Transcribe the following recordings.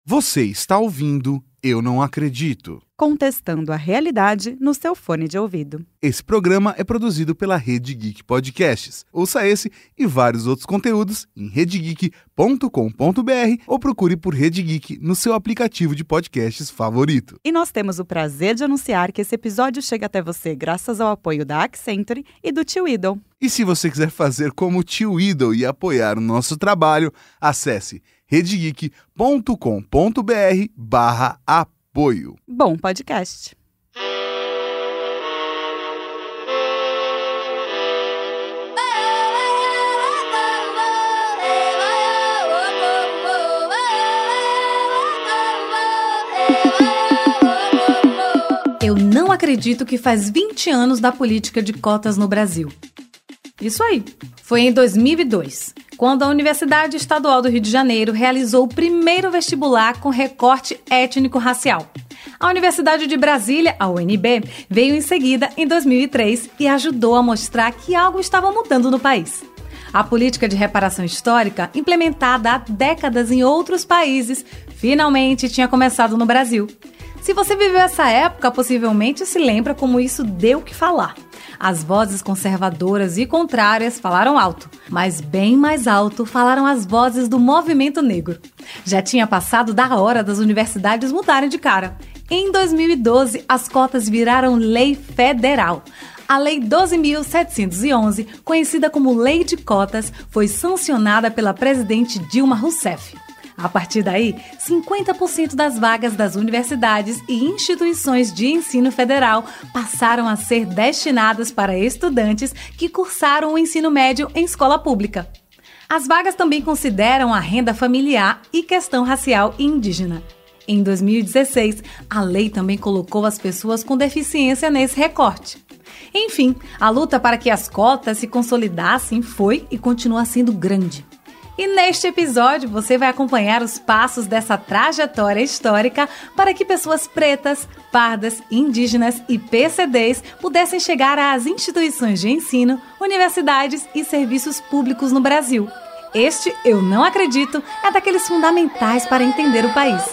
Você está ouvindo Eu Não Acredito. Contestando a realidade no seu fone de ouvido. Esse programa é produzido pela Rede Geek Podcasts. Ouça esse e vários outros conteúdos em redegeek.com.br ou procure por Rede Geek no seu aplicativo de podcasts favorito. E nós temos o prazer de anunciar que esse episódio chega até você graças ao apoio da Accenture e do Tio Idol. E se você quiser fazer como o Tio Idol e apoiar o nosso trabalho, acesse redegeek.com.br/apoio. Bom podcast. Eu não acredito que faz 20 anos da política de cotas no Brasil. Isso aí. Foi em 2002, quando a Universidade Estadual do Rio de Janeiro realizou o primeiro vestibular com recorte étnico-racial. A Universidade de Brasília, a UNB, veio em seguida em 2003 e ajudou a mostrar que algo estava mudando no país. A política de reparação histórica, implementada há décadas em outros países, finalmente tinha começado no Brasil. Se você viveu essa época, possivelmente se lembra como isso deu o que falar. As vozes conservadoras e contrárias falaram alto, mas bem mais alto falaram as vozes do movimento negro. Já tinha passado da hora das universidades mudarem de cara. Em 2012, as cotas viraram lei federal. A Lei 12.711, conhecida como Lei de Cotas, foi sancionada pela presidente Dilma Rousseff. A partir daí, 50% das vagas das universidades e instituições de ensino federal passaram a ser destinadas para estudantes que cursaram o ensino médio em escola pública. As vagas também consideram a renda familiar e questão racial e indígena. Em 2016, a lei também colocou as pessoas com deficiência nesse recorte. Enfim, a luta para que as cotas se consolidassem foi e continua sendo grande. E neste episódio você vai acompanhar os passos dessa trajetória histórica para que pessoas pretas, pardas, indígenas e PCDs pudessem chegar às instituições de ensino, universidades e serviços públicos no Brasil. Este, eu não acredito, é daqueles fundamentais para entender o país.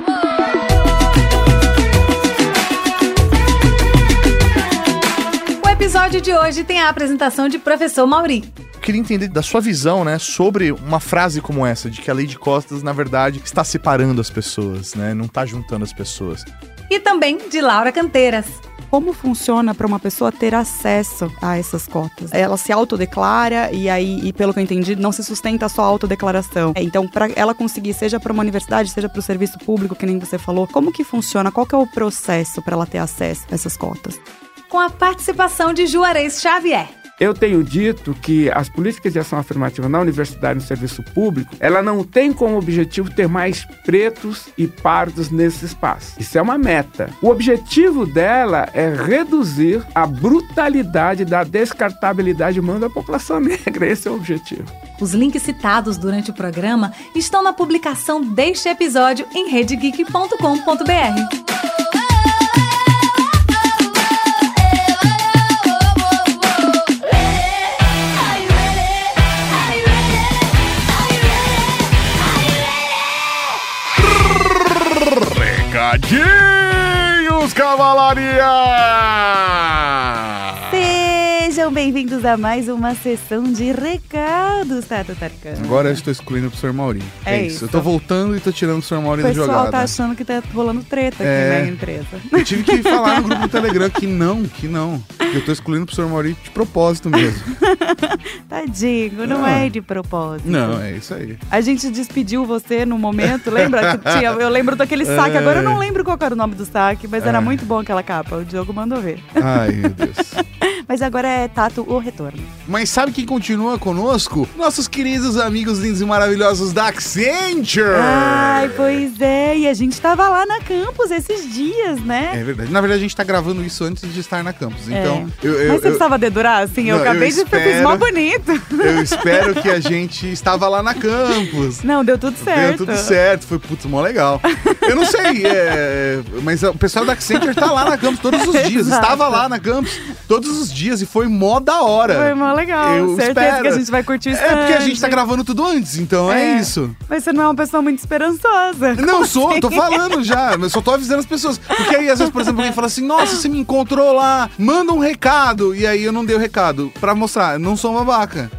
O episódio de hoje tem a apresentação de professor Mauri. Queria entender da sua visão, né, sobre uma frase como essa, de que a lei de cotas, na verdade, está separando as pessoas, né, não está juntando as pessoas. E também de Laura Canteiras. Como funciona para uma pessoa ter acesso a essas cotas? Ela se autodeclara e pelo que eu entendi, não se sustenta só a autodeclaração. Então, para ela conseguir, seja para uma universidade, seja para o serviço público, que nem você falou, como que funciona? Qual que é o processo para ela ter acesso a essas cotas? Com a participação de Juarez Xavier. Eu tenho dito que as políticas de ação afirmativa na universidade e no serviço público, ela não tem como objetivo ter mais pretos e pardos nesse espaço. Isso é uma meta. O objetivo dela é reduzir a brutalidade da descartabilidade humana da população negra. Esse é o objetivo. Os links citados durante o programa estão na publicação deste episódio em redegeek.com.br. Recadinhos, cavalaria! Sejam bem-vindos a mais uma sessão de recados, Tato Tarkan. Agora eu estou excluindo o professor Mauri. É isso. Eu tô voltando e tô tirando o professor Mauri O da pessoal jogada. tá achando que tá rolando treta aqui na empresa. Eu tive que falar no grupo do Telegram que não. Eu tô excluindo o professor Mauri de propósito mesmo. Tadinho, não é de propósito. Não, é isso aí. A gente despediu você no momento, lembra? Que tinha, eu lembro daquele saque, agora eu não lembro qual era o nome do saque, mas era muito bom aquela capa, o Diogo mandou ver. Ai, meu Deus. Mas agora é Tato, o retorno. Mas sabe quem continua conosco? Nossos queridos amigos lindos e maravilhosos da Accenture! Ai, pois é, e a gente tava lá na campus esses dias, né? É verdade. Na verdade, a gente tá gravando isso antes de estar na campus. Então, Mas você precisava dedurar? Assim, eu acabei de fiz mó bonito. Eu espero que a gente estava lá na campus. Não, deu tudo certo. Deu tudo certo. Foi, putz, mó legal. Eu não sei, mas o pessoal da Accenture tá lá na campus todos os dias. Exato. Estava lá na campus todos os dias e foi mó da hora. Foi mó legal. Eu Certeza espero. que a gente vai curtir o stand. É porque a gente tá gravando tudo antes, então é isso. Mas você não é uma pessoa muito esperançosa. Não, assim? tô falando já. Eu só tô avisando as pessoas. Porque aí, às vezes, por exemplo, alguém fala assim: nossa, você me encontrou lá, manda um recado. E aí eu não dei o recado pra mostrar. Eu não sou uma babaca.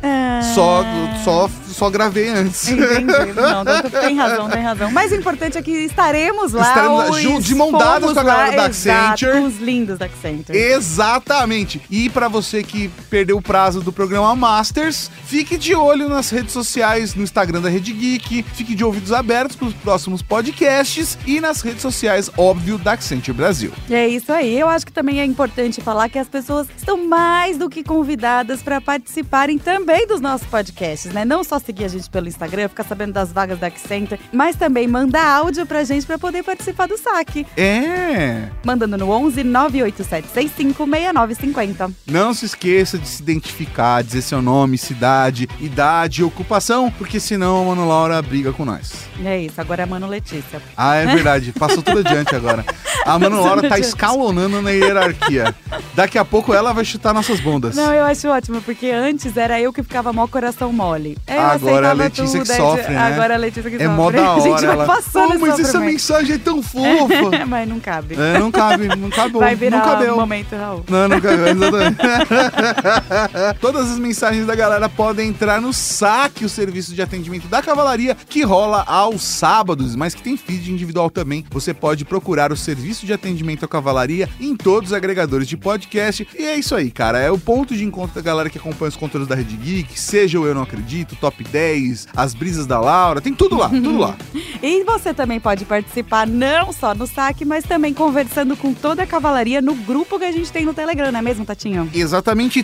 Só gravei antes. Entendi. Não, tem razão. Mas o importante é que estaremos lá. De mão dadas com a galera da Accenture. Com os lindos da Accenture. Exatamente. E pra você que perdeu o prazo do programa Masters, fique de olho nas redes sociais, no Instagram da Rede Geek, fique de ouvidos abertos pros próximos podcasts e nas redes sociais, óbvio, da Accenture Brasil. É isso aí. Eu acho que também é importante falar que as pessoas estão mais do que convidadas para participarem também dos nossos podcasts, né? Não só seguir a gente pelo Instagram, ficar sabendo das vagas da Accenture, mas também mandar áudio pra gente para poder participar do saque. Mandando no 11 98765 6950. Não se esqueça de se identificar, dizer seu nome, cidade, idade e ocupação, porque senão a Mano Laura briga com nós. É isso, agora é a Mano Letícia. Ah, é verdade. Passou tudo adiante agora. A Mano Laura tá escalonando na hierarquia. Daqui a pouco ela vai chutar nossas bundas. Não, eu acho ótimo, porque antes era eu que ficava mó coração mole. Agora é a Letícia que sofre, né? Agora é a Letícia que sofre. É mó da hora. A gente vai passando mas essa mensagem é tão fofa. Mas não cabe. Não cabe. Vai virar não cabeu. Momento, Raul. Não cabeu. Todas as mensagens da galera podem entrar no saque, o serviço de atendimento da Cavalaria, que rola aos sábados, mas que tem feed individual também. Você pode procurar o serviço de atendimento à Cavalaria em todos os agregadores de podcast. E é isso aí, cara. É o ponto de encontro da galera que acompanha os conteúdos da Rede Geek, seja o Eu Não Acredito, Top 10, as brisas da Laura, tem tudo lá, tudo lá. E você também pode participar não só no saque, mas também conversando com toda a Cavalaria no grupo que a gente tem no Telegram, não é mesmo, Tatinho? Exatamente,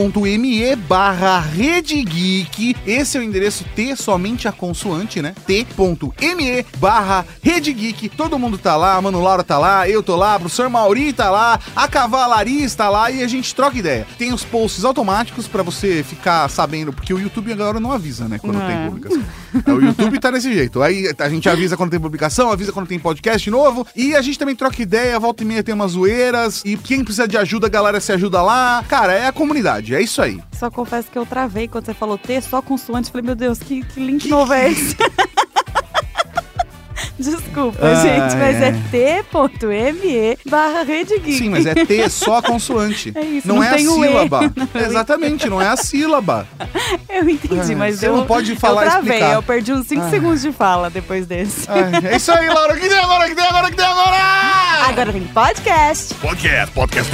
t.me/RedeGeek. Esse é o endereço T, somente a consoante, né? t.me/RedeGeek. Todo mundo tá lá, a Mano Laura tá lá, eu tô lá, o professor Mauri tá lá, a Cavalaria está lá e a gente troca ideia. Tem os posts automáticos pra você ficar sabendo, porque o YouTube agora não avisa, né, quando tem publicação. O YouTube tá desse jeito. Aí a gente avisa quando tem publicação, avisa quando tem podcast novo, e a gente também troca ideia, volta e meia tem umas zoeiras, e quem precisa de ajuda, a galera se ajuda lá. Cara, é a comunidade, é isso aí. Só confesso que eu travei quando você falou T, só consoante. Falei, meu Deus, que link novo é esse? Desculpa, gente, mas é t.me/RedeGeek. Sim, mas é T só a consoante. É isso, não é a sílaba. E. Exatamente, não é a sílaba. Eu entendi, mas você não pode falar e explicar. Eu perdi uns 5 segundos de fala depois desse. É isso aí, Laura. O que tem agora? Agora tem podcast. Podcast. Podcast.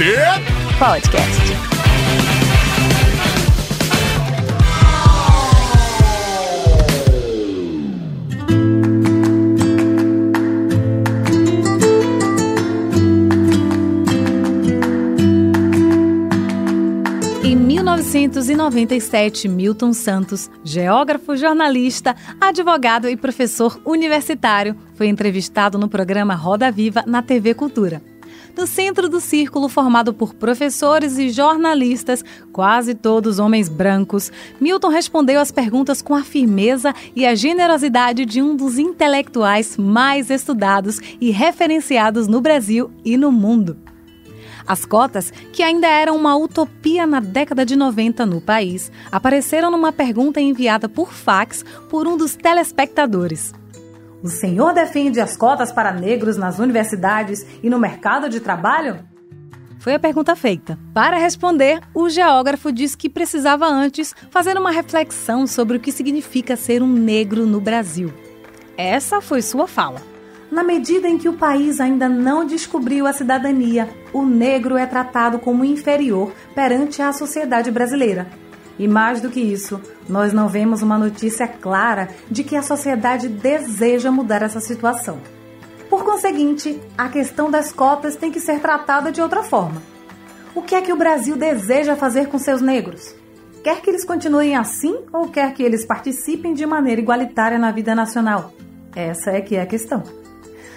Em 1997, Milton Santos, geógrafo, jornalista, advogado e professor universitário, foi entrevistado no programa Roda Viva na TV Cultura. No centro do círculo formado por professores e jornalistas, quase todos homens brancos, Milton respondeu às perguntas com a firmeza e a generosidade de um dos intelectuais mais estudados e referenciados no Brasil e no mundo. As cotas, que ainda eram uma utopia na década de 90 no país, apareceram numa pergunta enviada por fax por um dos telespectadores. O senhor defende as cotas para negros nas universidades e no mercado de trabalho? Foi a pergunta feita. Para responder, o geógrafo disse que precisava antes fazer uma reflexão sobre o que significa ser um negro no Brasil. Essa foi sua fala. Na medida em que o país ainda não descobriu a cidadania, o negro é tratado como inferior perante a sociedade brasileira. E mais do que isso, nós não vemos uma notícia clara de que a sociedade deseja mudar essa situação. Por conseguinte, a questão das cotas tem que ser tratada de outra forma. O que é que o Brasil deseja fazer com seus negros? Quer que eles continuem assim ou quer que eles participem de maneira igualitária na vida nacional? Essa é que é a questão.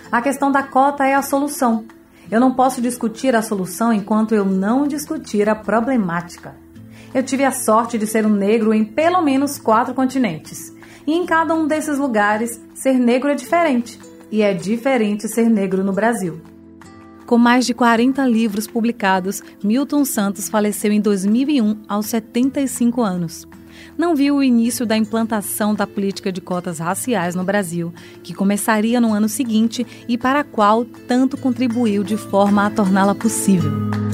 A questão da cota é a solução. Eu não posso discutir a solução enquanto eu não discutir a problemática. Eu tive a sorte de ser um negro em pelo menos 4 continentes. E em cada um desses lugares, ser negro é diferente. E é diferente ser negro no Brasil. Com mais de 40 livros publicados, Milton Santos faleceu em 2001, aos 75 anos. Não viu o início da implantação da política de cotas raciais no Brasil, que começaria no ano seguinte e para a qual tanto contribuiu de forma a torná-la possível.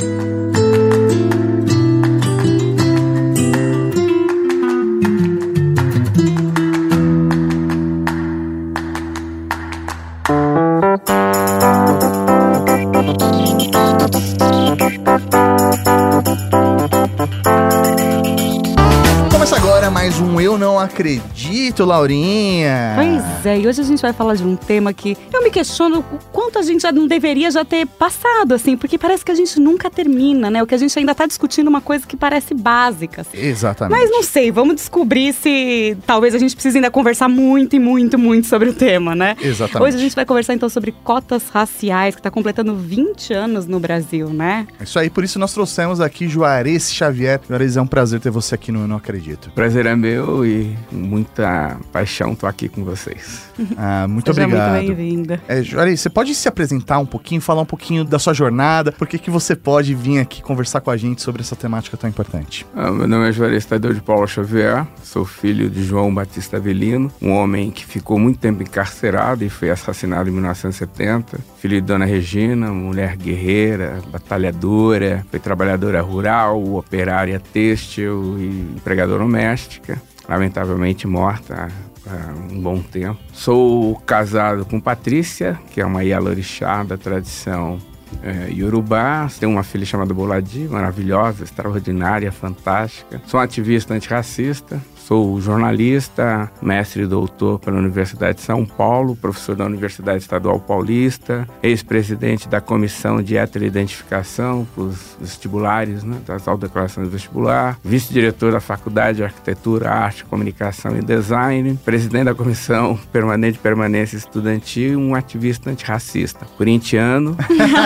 Mais um Eu Não Acredito, Laurinha. Pois é, e hoje a gente vai falar de um tema que eu me questiono o quanto a gente já não deveria já ter passado, assim, porque parece que a gente nunca termina, né? O que a gente ainda tá discutindo uma coisa que parece básica. Assim. Exatamente. Mas não sei, vamos descobrir se talvez a gente precise ainda conversar muito sobre o tema, né? Exatamente. Hoje a gente vai conversar então sobre cotas raciais, que tá completando 20 anos no Brasil, né? É isso aí, por isso nós trouxemos aqui Juarez Xavier. Juarez, é um prazer ter você aqui no Eu Não Acredito. Prazer é meu e muita paixão tô aqui com vocês. Muito Seja obrigado. muito bem-vinda. Juarez, você pode se apresentar um pouquinho, falar um pouquinho da sua jornada, por que você pode vir aqui conversar com a gente sobre essa temática tão importante? Meu nome é Juarez Tadeu de Paula Xavier, sou filho de João Batista Avelino, um homem que ficou muito tempo encarcerado e foi assassinado em 1970, filho de Dona Regina, mulher guerreira, batalhadora, foi trabalhadora rural, operária têxtil e empregadora doméstica, lamentavelmente morta há um bom tempo. Sou casado com Patrícia, que é uma Ialorixá da tradição Yorubá. Tenho uma filha chamada Boladi, maravilhosa, extraordinária, fantástica. Sou um ativista antirracista. Sou jornalista, mestre e doutor pela Universidade de São Paulo, professor da Universidade Estadual Paulista, ex-presidente da Comissão de Heteroidentificação para os vestibulares, né, das autodeclarações do vestibular, vice-diretor da Faculdade de Arquitetura, Arte, Comunicação e Design, presidente da Comissão Permanente de Permanência Estudantil e um ativista antirracista, corintiano.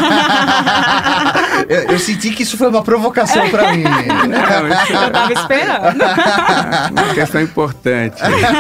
Eu senti que isso foi uma provocação para mim. Não, eu tava esperando. Uma questão importante.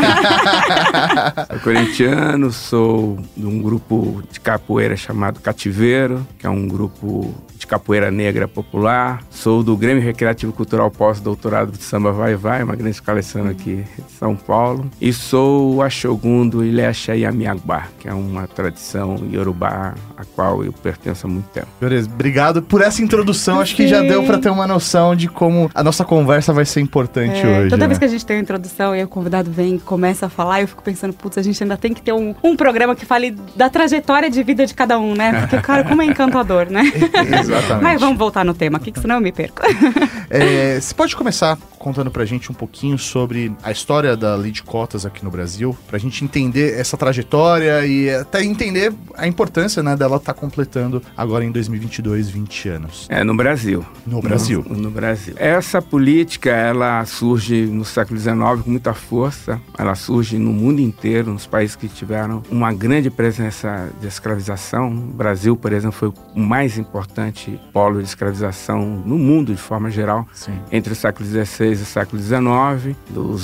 Sou corintiano, sou de um grupo de capoeira chamado Cativeiro, que é um grupo de capoeira negra popular. Sou do Grêmio Recreativo Cultural Pós-Doutorado de Samba Vai Vai, uma grande escola de samba aqui de São Paulo. E sou o Ashogun do Ilesha Yamiagbá, que é uma tradição iorubá a qual eu pertenço há muito tempo. Beleza, obrigado por essa introdução. Acho que já deu para ter uma noção de como a nossa conversa vai ser importante hoje. Toda vez que a gente tem uma introdução e o convidado vem e começa a falar, eu fico pensando, putz, a gente ainda tem que ter um programa que fale da trajetória de vida de cada um, né? Porque, cara, como é encantador, né? Exatamente. Mas vamos voltar no tema aqui, que senão eu me perco. Você pode começar contando pra gente um pouquinho sobre a história da lei de cotas aqui no Brasil, pra gente entender essa trajetória e até entender a importância, né, dela estar completando agora em 2022, 20 anos. No Brasil. No Brasil. No Brasil. Essa política, ela surge no século XIX com muita força, ela surge no mundo inteiro, nos países que tiveram uma grande presença de escravização. O Brasil, por exemplo, foi o mais importante polo de escravização no mundo, de forma geral. Sim. Entre o século XVI e o século XIX, dos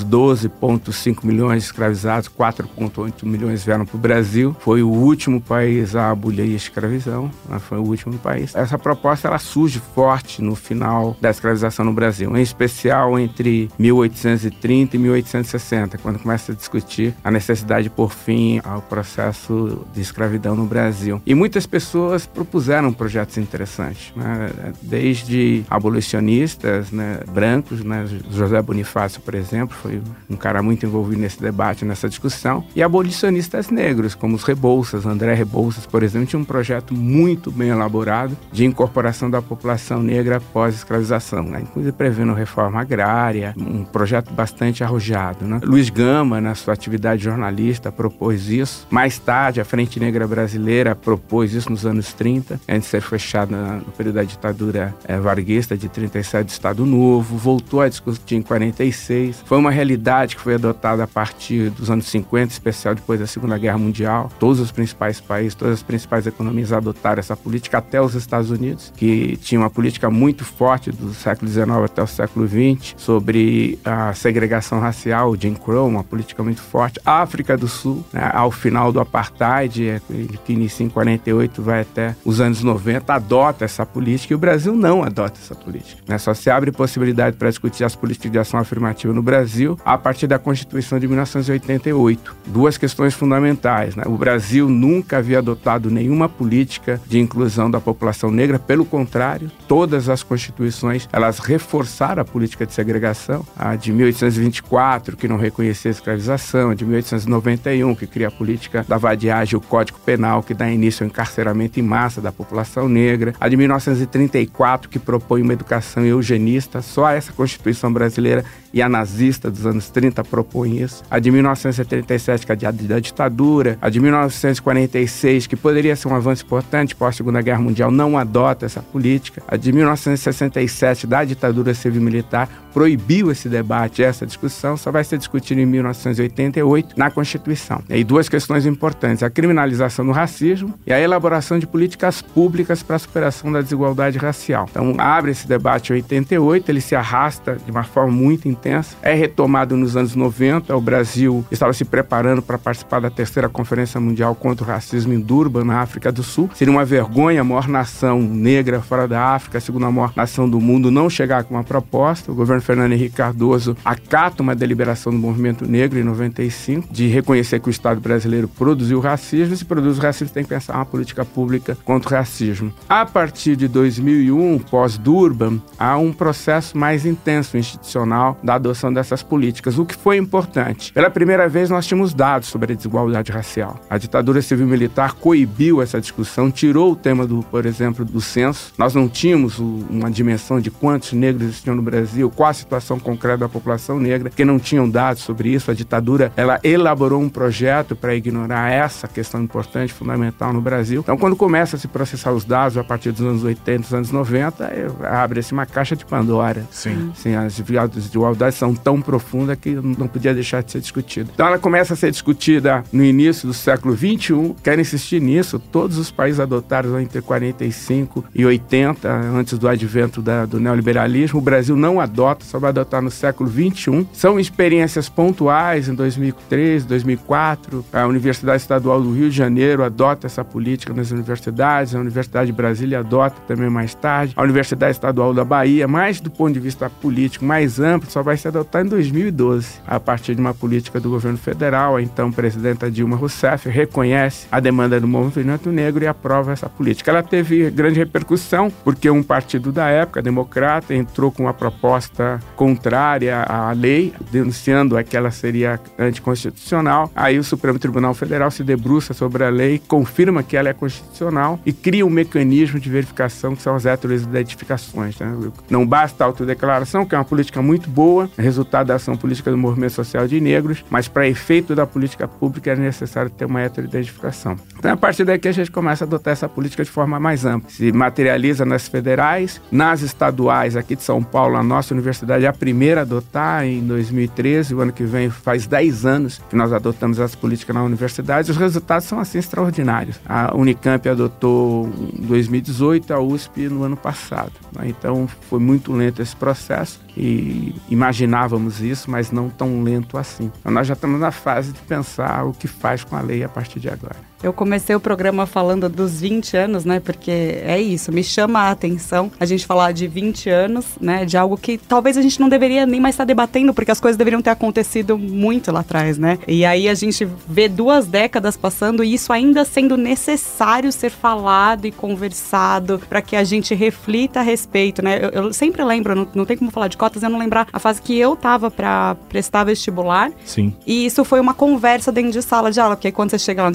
12,5 milhões de escravizados, 4,8 milhões vieram para o Brasil. Foi o último país a abolir a escravidão, foi o último país. Essa proposta, ela surge forte no final da escravização no Brasil, em especial entre 1830 e 1860, quando começa a discutir a necessidade de pôr fim ao processo de escravidão no Brasil. E muitas pessoas propuseram projetos interessantes, né? Desde abolicionistas, né, brancos, né? José Bonifácio, por exemplo, foi um cara muito envolvido nesse debate, nessa discussão, e abolicionistas negros, como os Rebouças. André Rebouças, por exemplo, tinha um projeto muito bem elaborado de incorporação da população negra pós-escravização, né? Inclusive prevendo reforma agrária, um projeto bastante arrojado, né? Luiz Gama, na sua atividade jornalista, propôs isso. Mais tarde, a Frente Negra Brasileira propôs isso nos anos 30, antes de ser fechada no período da ditadura varguista de 37 do Estado Novo, voltou a discutir discutir em 46. Foi uma realidade que foi adotada a partir dos anos 50, especial depois da Segunda Guerra Mundial. Todos os principais países, todas as principais economias adotaram essa política, até os Estados Unidos, que tinha uma política muito forte do século XIX até o século XX sobre a segregação racial, o Jim Crow, uma política muito forte. A África do Sul, né, ao final do apartheid, que inicia em 48, vai até os anos 90, adota essa política, e o Brasil não adota essa política, né? Só se abre possibilidade para discutir as políticas de ação afirmativa no Brasil a partir da Constituição de 1988. Duas questões fundamentais, né? O Brasil nunca havia adotado nenhuma política de inclusão da população negra, pelo contrário, todas as constituições, elas reforçaram a política de segregação. A de 1824, que não reconhecia a escravização, a de 1891, que cria a política da vadiagem, o Código Penal, que dá início ao encarceramento em massa da população negra, a de 1934, que propõe uma educação eugenista. Só essa Constituição brasileira e a nazista dos anos 30 propõe isso. A de 1937, que é a da ditadura, a de 1946, que poderia ser um avanço importante pós-Segunda Guerra Mundial, não adota essa política. A de 1967, da ditadura civil-militar, proibiu esse debate, essa discussão, só vai ser discutida em 1988 na Constituição. E aí, duas questões importantes: a criminalização do racismo e a elaboração de políticas públicas para a superação da desigualdade racial. Então, abre esse debate em 88, ele se arrasta de uma forma muito intensa, é retomado nos anos 90, o Brasil estava se preparando para participar da terceira Conferência Mundial contra o Racismo em Durban, na África do Sul. Seria uma vergonha a maior nação negra fora da África, a segunda maior nação do mundo, não chegar com uma proposta. O governo Fernando Henrique Cardoso acata uma deliberação do movimento negro em 95, de reconhecer que o Estado brasileiro produziu racismo, e se produz racismo tem que pensar uma política pública contra o racismo. A partir de 2001, pós-Durban, há um processo mais intenso institucional da adoção dessas políticas, o que foi importante. Pela primeira vez nós tínhamos dados sobre a desigualdade racial. A ditadura civil-militar coibiu essa discussão, tirou o tema, por exemplo, do censo. Nós não tínhamos uma dimensão de quantos negros existiam no Brasil, qual a situação concreta da população negra, porque não tinham dados sobre isso. A ditadura, ela elaborou um projeto para ignorar essa questão importante, fundamental no Brasil. Então, quando começa a se processar os dados a partir dos anos 80, dos anos 90, abre-se uma caixa de Pandora. Sim. Assim, as desigualdades são tão profundas que não podia deixar de ser discutida. Então, ela começa a ser discutida no início do século XXI. Quero insistir nisso, todos os países adotaram entre 45 e 80, antes do advento do neoliberalismo. O Brasil não adota, só vai adotar no século XXI. São experiências pontuais. Em 2003, 2004, a Universidade Estadual do Rio de Janeiro adota essa política nas universidades, a Universidade de Brasília adota também mais tarde, a Universidade Estadual da Bahia, mas do ponto de vista político mais amplo, só vai se adotar em 2012, a partir de uma política do governo federal. A então presidenta Dilma Rousseff reconhece a demanda do movimento negro e aprova essa política. Ela teve grande repercussão, porque um partido da época, democrata, entrou com uma proposta contrária à lei, denunciando que ela seria anticonstitucional. Aí o Supremo Tribunal Federal se debruça sobre a lei, confirma que ela é constitucional e cria um mecanismo de verificação, que são as heteroidentificações, né? Não basta a autodeclaração, que é uma política muito boa, resultado da ação política do movimento social de negros, mas para efeito da política pública é necessário ter uma heteroidentificação. Então, a partir daqui, a gente começa a adotar essa política de forma mais ampla. Se materializa nas federais, nas estaduais, aqui de São Paulo, a nossa universidade é a primeira a adotar, em 2013, o ano que vem faz 10 anos que nós adotamos essa política na universidade. Os resultados são assim extraordinários. A Unicamp adotou em 2018, a USP no ano passado, né? Então foi muito lento esse processo e imaginávamos isso, mas não tão lento assim. Então nós já estamos na fase de pensar o que faz com a lei a partir de agora. Eu comecei o programa falando dos 20 anos, né? Porque é isso, me chama a atenção a gente falar de 20 anos, né? De algo que talvez a gente não deveria nem mais estar debatendo, porque as coisas deveriam ter acontecido muito lá atrás, né? E aí a gente vê 2 décadas passando e isso ainda sendo necessário ser falado e conversado para que a gente reflita a respeito, né? Eu sempre lembro, não tem como falar de cotas, eu não lembrar a fase que eu tava para prestar vestibular. Sim. E isso foi uma conversa dentro de sala de aula, porque quando você chega lá no segundo, terceiro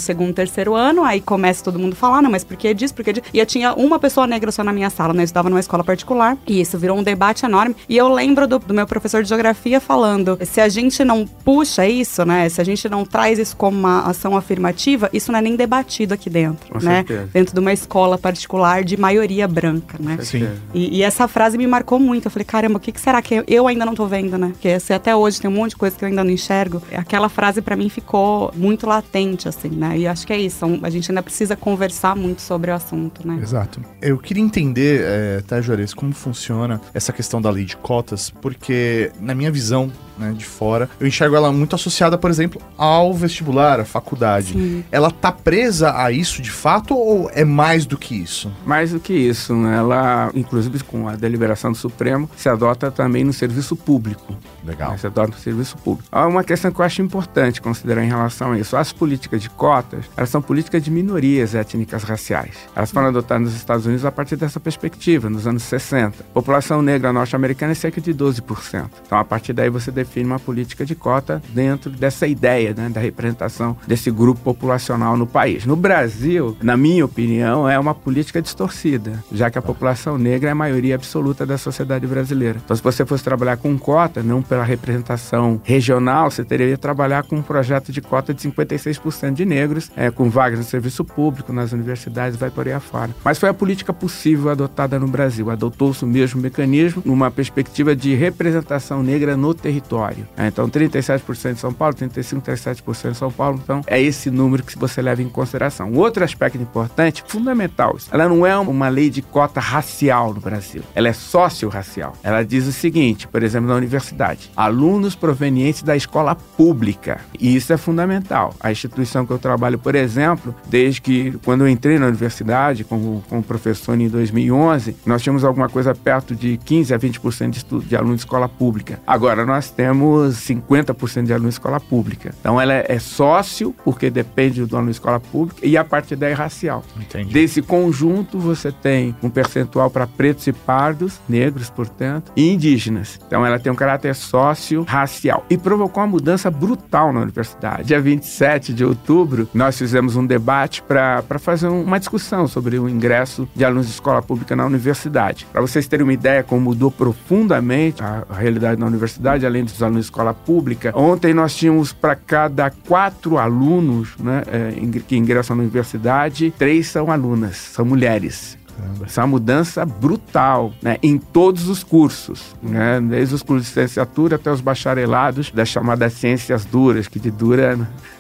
terceiro ano, aí começa todo mundo a falar, não, mas por que disso, por que disso? E eu tinha uma pessoa negra só na minha sala, né? Eu estudava numa escola particular, e isso virou um debate enorme. E eu lembro do meu professor de geografia falando, se a gente não puxa isso, né? Se a gente não traz isso como uma ação afirmativa, isso não é nem debatido aqui dentro, Com né? certeza. Dentro de uma escola particular de maioria branca, né? Sim. E essa frase me marcou muito. Eu falei, caramba, o que será que eu ainda não tô vendo, né? Porque se até hoje tem um monte de coisa que eu ainda não enxergo, aquela frase pra mim ficou muito latente, assim, né? E acho que é isso. A gente ainda precisa conversar muito sobre o assunto, né? Exato. Eu queria entender, tá, Juarez, como funciona essa questão da lei de cotas, porque na minha visão, né, de fora, eu enxergo ela muito associada, por exemplo, ao vestibular, à faculdade. Sim. Ela tá presa a isso de fato ou é mais do que isso? Mais do que isso, né? Ela, inclusive com a deliberação do Supremo, se adota também no serviço público. Legal. Se adota no serviço público. Há uma questão que eu acho importante considerar em relação a isso. As políticas de cotas, elas são políticas de minorias étnicas raciais. Elas foram adotadas nos Estados Unidos a partir dessa perspectiva, nos anos 60. A população negra norte-americana é cerca de 12%. Então, a partir daí, você define uma política de cota dentro dessa ideia, né, da representação desse grupo populacional no país. No Brasil, na minha opinião, é uma política distorcida, já que a população negra é a maioria absoluta da sociedade brasileira. Então, se você fosse trabalhar com cota, não pela representação regional, você teria que trabalhar com um projeto de cota de 56% de negros, com vagas no serviço público, nas universidades, vai por aí afora. Mas foi a política possível adotada no Brasil. Adotou-se o mesmo mecanismo numa perspectiva de representação negra no território. Então, 37% em São Paulo, 35%, 37% em São Paulo. Então, é esse número que você leva em consideração. Um outro aspecto importante, fundamental, ela não é uma lei de cota racial no Brasil. Ela é socio-racial. Ela diz o seguinte, por exemplo, na universidade, alunos provenientes da escola pública. E isso é fundamental. A instituição que eu trabalho, por exemplo, desde que quando eu entrei na universidade como professor em 2011, nós tínhamos alguma coisa perto de 15% a 20% de alunos de escola pública. Agora, nós temos 50% de alunos de escola pública. Então, ela é sócio, porque depende do aluno de escola pública, e a partir daí é racial. Entendi. Desse conjunto, você tem um percentual para pretos e pardos, negros, portanto, e indígenas. Então, ela tem um caráter sócio-racial. E provocou uma mudança brutal na universidade. Dia 27 de outubro, nós fizemos um debate para fazer uma discussão sobre o ingresso de alunos de escola pública na universidade. Para vocês terem uma ideia como mudou profundamente a realidade na universidade, além dos alunos de escola pública, ontem nós tínhamos para cada 4 alunos, né, que ingressam na universidade, 3 são alunas, são mulheres. Isso é uma mudança brutal, né, em todos os cursos, né, desde os cursos de licenciatura até os bacharelados das chamadas ciências duras, que de dura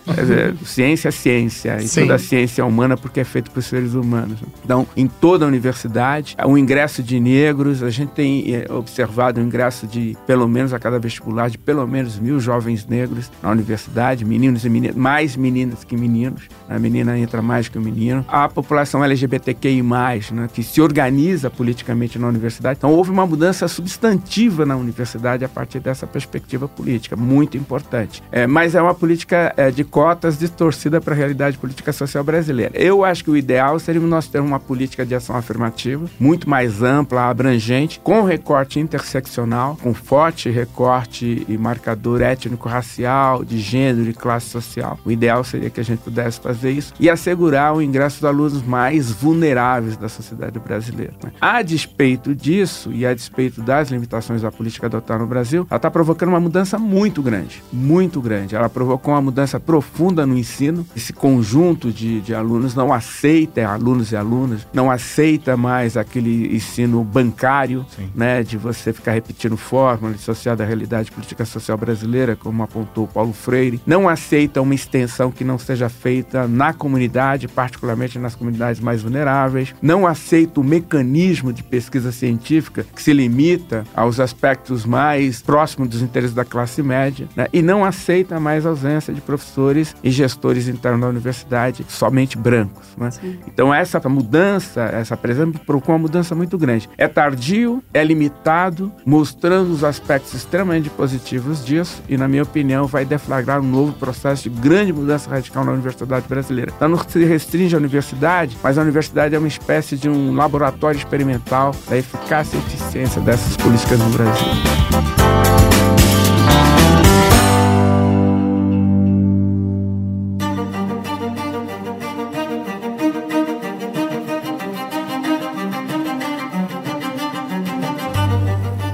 ciência é ciência, e toda a ciência é humana porque é feito por seres humanos. Então, em toda a universidade, o ingresso de negros, a gente tem observado o ingresso de, pelo menos a cada vestibular, de pelo menos 1.000 jovens negros na universidade, meninos e meninas, mais meninas que meninos, a menina entra mais que o menino. A população LGBTQI+, né, que se organiza politicamente na universidade. Então, houve uma mudança substantiva na universidade a partir dessa perspectiva política, muito importante. Mas é uma política de cotas distorcida para a realidade política social brasileira. Eu acho que o ideal seria nós termos uma política de ação afirmativa, muito mais ampla, abrangente, com recorte interseccional, com forte recorte e marcador étnico-racial, de gênero e classe social. O ideal seria que a gente pudesse fazer isso e assegurar o ingresso dos alunos mais vulneráveis da sociedade brasileira. A despeito disso e a despeito das limitações da política adotada no Brasil, ela está provocando uma mudança muito grande, muito grande. Ela provocou uma mudança profunda no ensino. Esse conjunto de alunos não aceita, alunos e alunas, não aceita mais aquele ensino bancário, né, de você ficar repetindo fórmula dissociada da realidade política social brasileira, como apontou Paulo Freire. Não aceita uma extensão que não seja feita na comunidade, particularmente nas comunidades mais vulneráveis. Não aceita o mecanismo de pesquisa científica que se limita aos aspectos mais próximos dos interesses da classe média, né? E não aceita mais a ausência de professores e gestores internos da universidade somente brancos, né? Então essa mudança, essa presença provocou uma mudança muito grande. É tardio, é limitado, mostrando os aspectos extremamente positivos disso e, na minha opinião, vai deflagrar um novo processo de grande mudança radical na universidade brasileira. Então não se restringe à universidade, mas a universidade é uma espécie de um laboratório experimental da eficácia e eficiência dessas políticas no Brasil.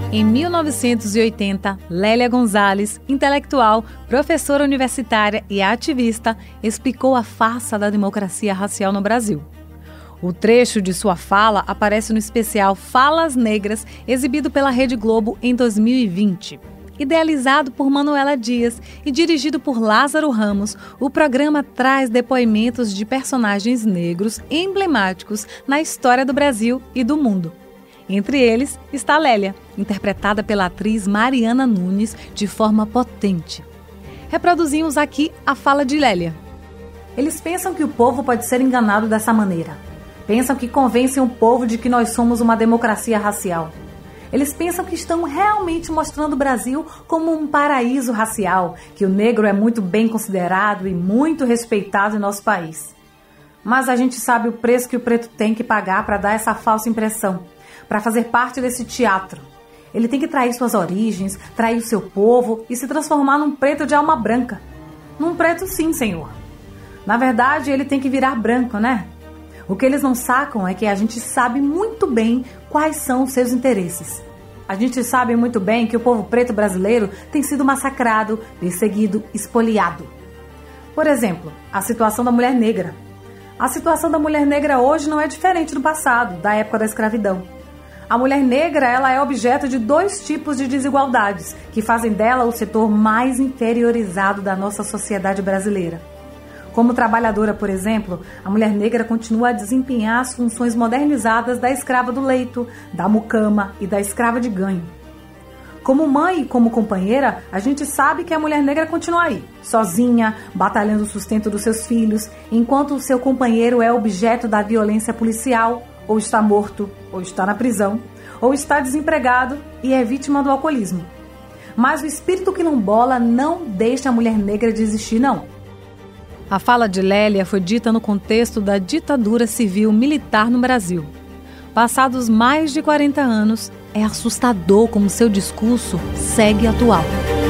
Em 1980, Lélia Gonzalez, intelectual, professora universitária e ativista, explicou a farsa da democracia racial no Brasil. O trecho de sua fala aparece no especial Falas Negras, exibido pela Rede Globo em 2020. Idealizado por Manuela Dias e dirigido por Lázaro Ramos, o programa traz depoimentos de personagens negros emblemáticos na história do Brasil e do mundo. Entre eles está Lélia, interpretada pela atriz Mariana Nunes de forma potente. Reproduzimos aqui a fala de Lélia. Eles pensam que o povo pode ser enganado dessa maneira. Pensam que convencem o povo de que nós somos uma democracia racial. Eles pensam que estão realmente mostrando o Brasil como um paraíso racial, que o negro é muito bem considerado e muito respeitado em nosso país. Mas a gente sabe o preço que o preto tem que pagar para dar essa falsa impressão, para fazer parte desse teatro. Ele tem que trair suas origens, trair o seu povo e se transformar num preto de alma branca. Num preto sim, senhor. Na verdade, ele tem que virar branco, né? O que eles não sacam é que a gente sabe muito bem quais são os seus interesses. A gente sabe muito bem que o povo preto brasileiro tem sido massacrado, perseguido, espoliado. Por exemplo, a situação da mulher negra. A situação da mulher negra hoje não é diferente do passado, da época da escravidão. A mulher negra ela é objeto de 2 tipos de desigualdades que fazem dela o setor mais inferiorizado da nossa sociedade brasileira. Como trabalhadora, por exemplo, a mulher negra continua a desempenhar as funções modernizadas da escrava do leito, da mucama e da escrava de ganho. Como mãe e como companheira, a gente sabe que a mulher negra continua aí, sozinha, batalhando o sustento dos seus filhos, enquanto o seu companheiro é objeto da violência policial, ou está morto, ou está na prisão, ou está desempregado e é vítima do alcoolismo. Mas o espírito quilombola não deixa a mulher negra de existir, não. A fala de Lélia foi dita no contexto da ditadura civil-militar no Brasil. Passados mais de 40 anos, é assustador como seu discurso segue atual.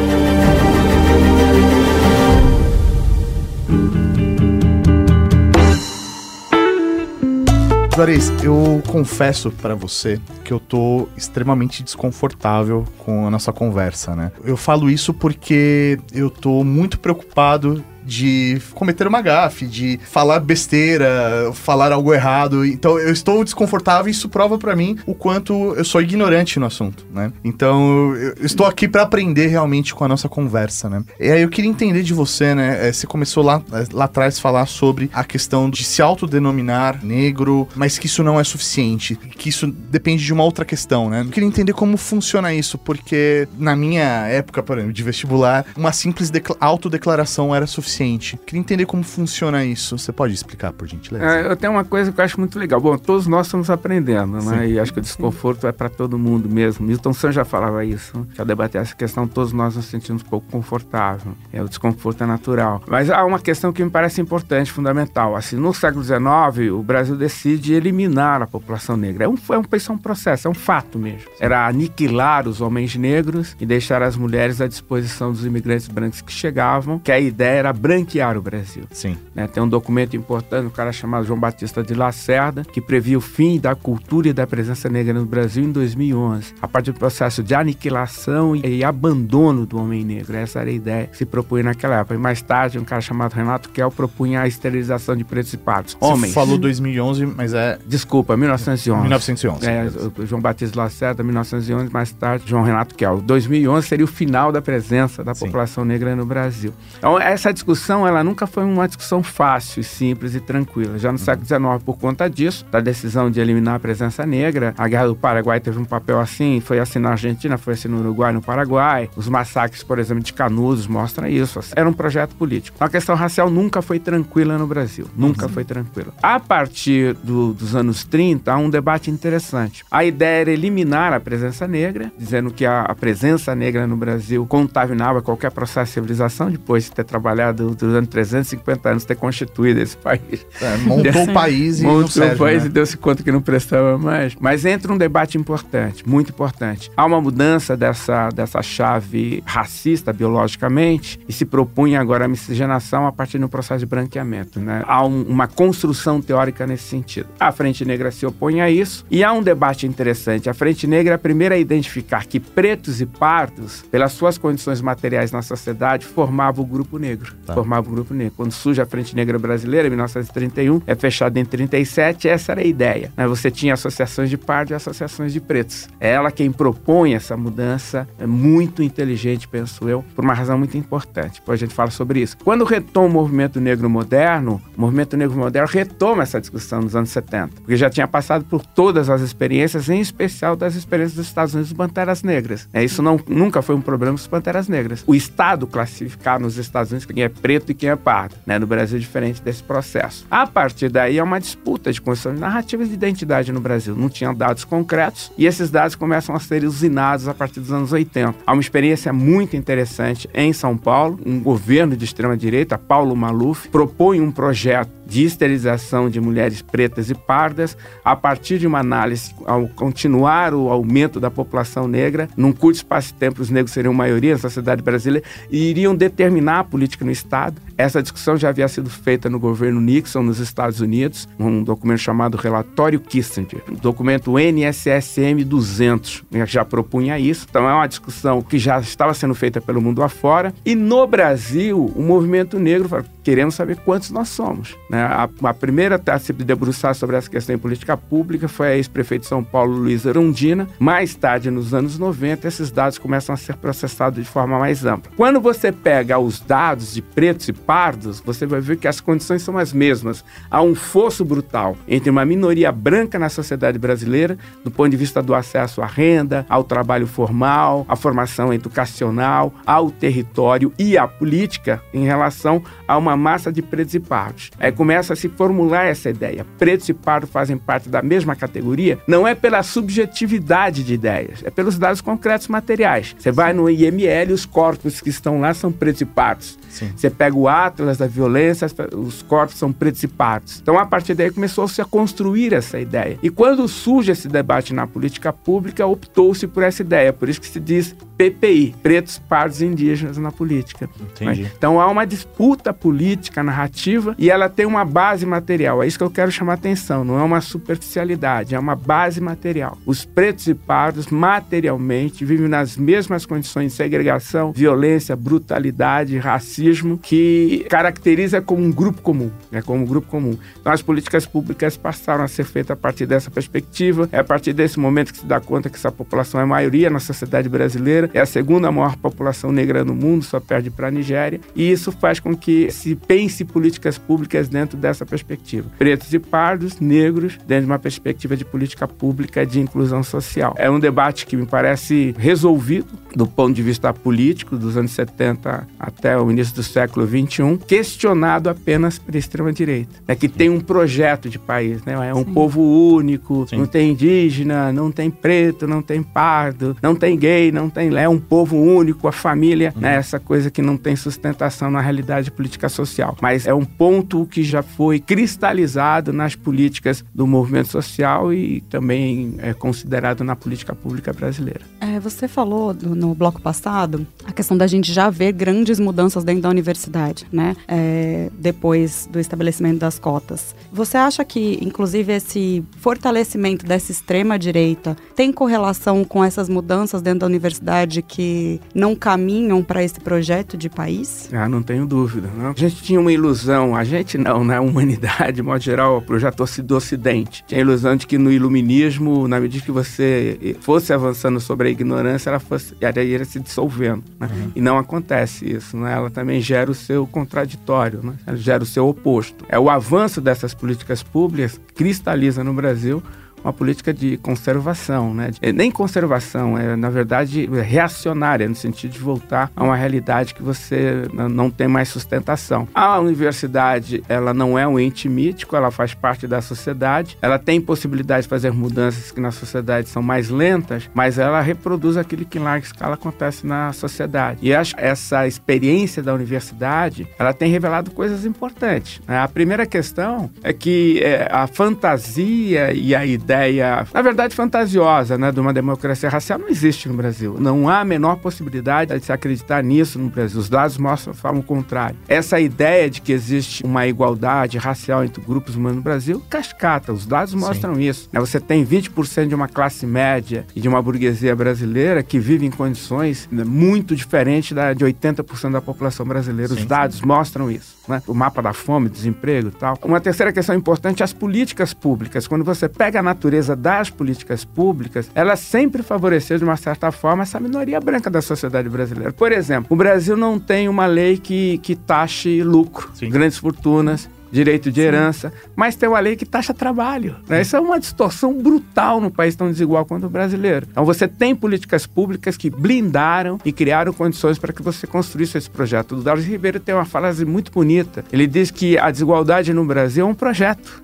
Juarez, eu confesso pra você que eu tô extremamente desconfortável com a nossa conversa, né? Eu falo isso porque eu tô muito preocupado de cometer uma gafe, de falar besteira, falar algo errado. Então eu estou desconfortável e isso prova pra mim o quanto eu sou ignorante no assunto, né? Então eu estou aqui pra aprender realmente com a nossa conversa, né? E aí eu queria entender de você, né? Você começou lá atrás a falar sobre a questão de se autodenominar negro, mas que isso não é suficiente, que isso depende de uma outra questão, né? Eu queria entender como funciona isso, porque na minha época, por exemplo, de vestibular, uma simples autodeclaração era suficiente. Queria entender como funciona isso. Você pode explicar, por gentileza? Eu tenho uma coisa que eu acho muito legal. Bom, todos nós estamos aprendendo, né? E acho que o desconforto é para todo mundo mesmo. Milton Santos já falava isso. Já debateu essa questão, todos nós nos sentimos um pouco confortável. O desconforto é natural. Mas há uma questão que me parece importante, fundamental. Assim, no século XIX, o Brasil decide eliminar a população negra. É um processo, é um fato mesmo. Era aniquilar os homens negros e deixar as mulheres à disposição dos imigrantes brancos que chegavam, que a ideia era branquear o Brasil. Sim. Tem um documento importante, um cara chamado João Batista de Lacerda, que previa o fim da cultura e da presença negra no Brasil em 2011, a partir do processo de aniquilação e abandono do homem negro. Essa era a ideia que se propunha naquela época. E mais tarde, um cara chamado Renato Kell propunha a esterilização de pretos e pardos. Homens. Você falou 2011, mas é... Desculpa, 1911. 1911. O João Batista de Lacerda, 1911, mais tarde, João Renato Kell. 2011 seria o final da presença da população negra no Brasil. Então, essa discussão ela nunca foi uma discussão fácil, simples e tranquila. Já no século XIX, por conta disso, da decisão de eliminar a presença negra, a Guerra do Paraguai teve um papel assim, foi assim na Argentina, foi assim no Uruguai, no Paraguai. Os massacres, por exemplo, de Canudos mostram isso. Assim. Era um projeto político. A questão racial nunca foi tranquila no Brasil. Nunca foi tranquila. A partir dos anos 30, há um debate interessante. A ideia era eliminar a presença negra, dizendo que a presença negra no Brasil contaminava qualquer processo de civilização, depois de ter trabalhado durante 350 anos, ter constituído esse país. Montou o país e não serve, o país, né? e deu-se conta que não prestava mais. Mas entra um debate importante, muito importante. Há uma mudança dessa chave racista biologicamente e se propunha agora a miscigenação a partir do processo de branqueamento, né? Há uma construção teórica nesse sentido. A Frente Negra se opõe a isso e há um debate interessante. A Frente Negra é a primeira a identificar que pretos e pardos, pelas suas condições materiais na sociedade, formavam o grupo negro. Formava o grupo negro. Quando surge a Frente Negra Brasileira, em 1931, é fechada em 37, essa era a ideia, né? Você tinha associações de pardos e associações de pretos. É ela quem propõe essa mudança, é muito inteligente, penso eu, por uma razão muito importante. Depois a gente fala sobre isso. Quando retoma o movimento negro moderno retoma essa discussão nos anos 70, porque já tinha passado por todas as experiências, em especial das experiências dos Estados Unidos dos Panteras Negras. Isso nunca foi um problema dos Panteras Negras. O Estado classificar nos Estados Unidos quem é preto e quem é pardo, né? No Brasil é diferente desse processo. A partir daí é uma disputa de construção de narrativas de identidade no Brasil. Não tinham dados concretos e esses dados começam a ser usinados a partir dos anos 80. Há uma experiência muito interessante em São Paulo. Um governo de extrema-direita, Paulo Maluf, propõe um projeto de esterilização de mulheres pretas e pardas a partir de uma análise, ao continuar o aumento da população negra, num curto espaço de tempo os negros seriam maioria na sociedade brasileira e iriam determinar a política no Estado. Essa discussão já havia sido feita no governo Nixon, nos Estados Unidos, um documento chamado Relatório Kissinger, um documento NSSM 200, já propunha isso. Então é uma discussão que já estava sendo feita pelo mundo afora. E no Brasil, o movimento negro falou, queremos saber quantos nós somos, né? A primeira a se debruçar sobre essa questão em política pública foi a ex-prefeita de São Paulo, Luísa Erundina. Mais tarde, nos anos 90, esses dados começam a ser processados de forma mais ampla. Quando você pega os dados de pretos e pardos, você vai ver que as condições são as mesmas. Há um fosso brutal entre uma minoria branca na sociedade brasileira, do ponto de vista do acesso à renda, ao trabalho formal, à formação educacional, ao território e à política, em relação a uma massa de pretos e pardos. Aí começa a se formular essa ideia. Pretos e pardos fazem parte da mesma categoria, não é pela subjetividade de ideias, é pelos dados concretos materiais. Você vai no IML, os corpos que estão lá são pretos e pardos. Sim. Você pega o Atlas da violência, os corpos são pretos e pardos. Então, a partir daí, começou-se a construir essa ideia. E quando surge esse debate na política pública, optou-se por essa ideia. Por isso que se diz PPI, pretos, pardos e indígenas na política. Entendi. Então, há uma disputa política, narrativa, e ela tem uma base material. É isso que eu quero chamar a atenção. Não é uma superficialidade, é uma base material. Os pretos e pardos, materialmente, vivem nas mesmas condições de segregação, violência, brutalidade, racismo, que caracteriza como um grupo comum, né? Como um grupo comum. Então, as políticas públicas passaram a ser feitas a partir dessa perspectiva. É a partir desse momento que se dá conta que essa população é maioria na sociedade brasileira, é a segunda maior população negra no mundo, só perde para a Nigéria, e isso faz com que se pense políticas públicas dentro dessa perspectiva. Pretos e pardos, negros, dentro de uma perspectiva de política pública de inclusão social. É um debate que me parece resolvido do ponto de vista político, dos anos 70 até o início do século XXI, questionado apenas pela extrema-direita. É que tem um projeto de país, né? É um povo único, não tem indígena, não tem preto, não tem pardo, não tem gay, não tem... É um povo único, a família, né? Essa coisa que não tem sustentação na realidade política social. Mas é um ponto que já foi cristalizado nas políticas do movimento social e também é considerado na política pública brasileira. Você falou no bloco passado a questão da gente já ver grandes mudanças dentro da universidade, né? Depois do estabelecimento das cotas. Você acha que, inclusive, esse fortalecimento dessa extrema-direita tem correlação com essas mudanças dentro da universidade que não caminham para esse projeto de país? Não tenho dúvida. Não. A gente tinha uma ilusão, a gente não, né? A humanidade, de modo geral, o projeto do Ocidente. Tinha a ilusão de que no iluminismo, na medida que você fosse avançando sobre a ignorância, ela ia se dissolvendo, né? E não acontece isso, né? Ela também gera o seu contraditório, né? Ela gera o seu oposto. O avanço dessas políticas públicas cristaliza no Brasil uma política de conservação, né? Nem conservação, na verdade reacionária, no sentido de voltar a uma realidade que você não tem mais sustentação. A universidade, ela não é um ente mítico, ela faz parte da sociedade, ela tem possibilidade de fazer mudanças que na sociedade são mais lentas, mas ela reproduz aquilo que em larga escala acontece na sociedade. E acho que essa experiência da universidade, ela tem revelado coisas importantes, né? A primeira questão é que a fantasia e a ideia, na verdade fantasiosa, né, de uma democracia racial não existe no Brasil. Não há a menor possibilidade de se acreditar nisso no Brasil. Os dados falam o contrário. Essa ideia de que existe uma igualdade racial entre grupos humanos no Brasil, cascata. Os dados mostram isso. Você tem 20% de uma classe média e de uma burguesia brasileira que vive em condições muito diferentes de 80% da população brasileira. Os dados mostram isso, né? O mapa da fome, desemprego e tal. Uma terceira questão importante é as políticas públicas. Quando você pega a natureza das políticas públicas, ela sempre favoreceu, de uma certa forma, essa minoria branca da sociedade brasileira. Por exemplo, o Brasil não tem uma lei que taxe lucro, grandes fortunas, direito de herança, mas tem uma lei que taxa trabalho, né? Isso é uma distorção brutal no país tão desigual quanto o brasileiro. Então você tem políticas públicas que blindaram e criaram condições para que você construísse esse projeto. O Darcy Ribeiro tem uma frase muito bonita. Ele diz que a desigualdade no Brasil é um projeto,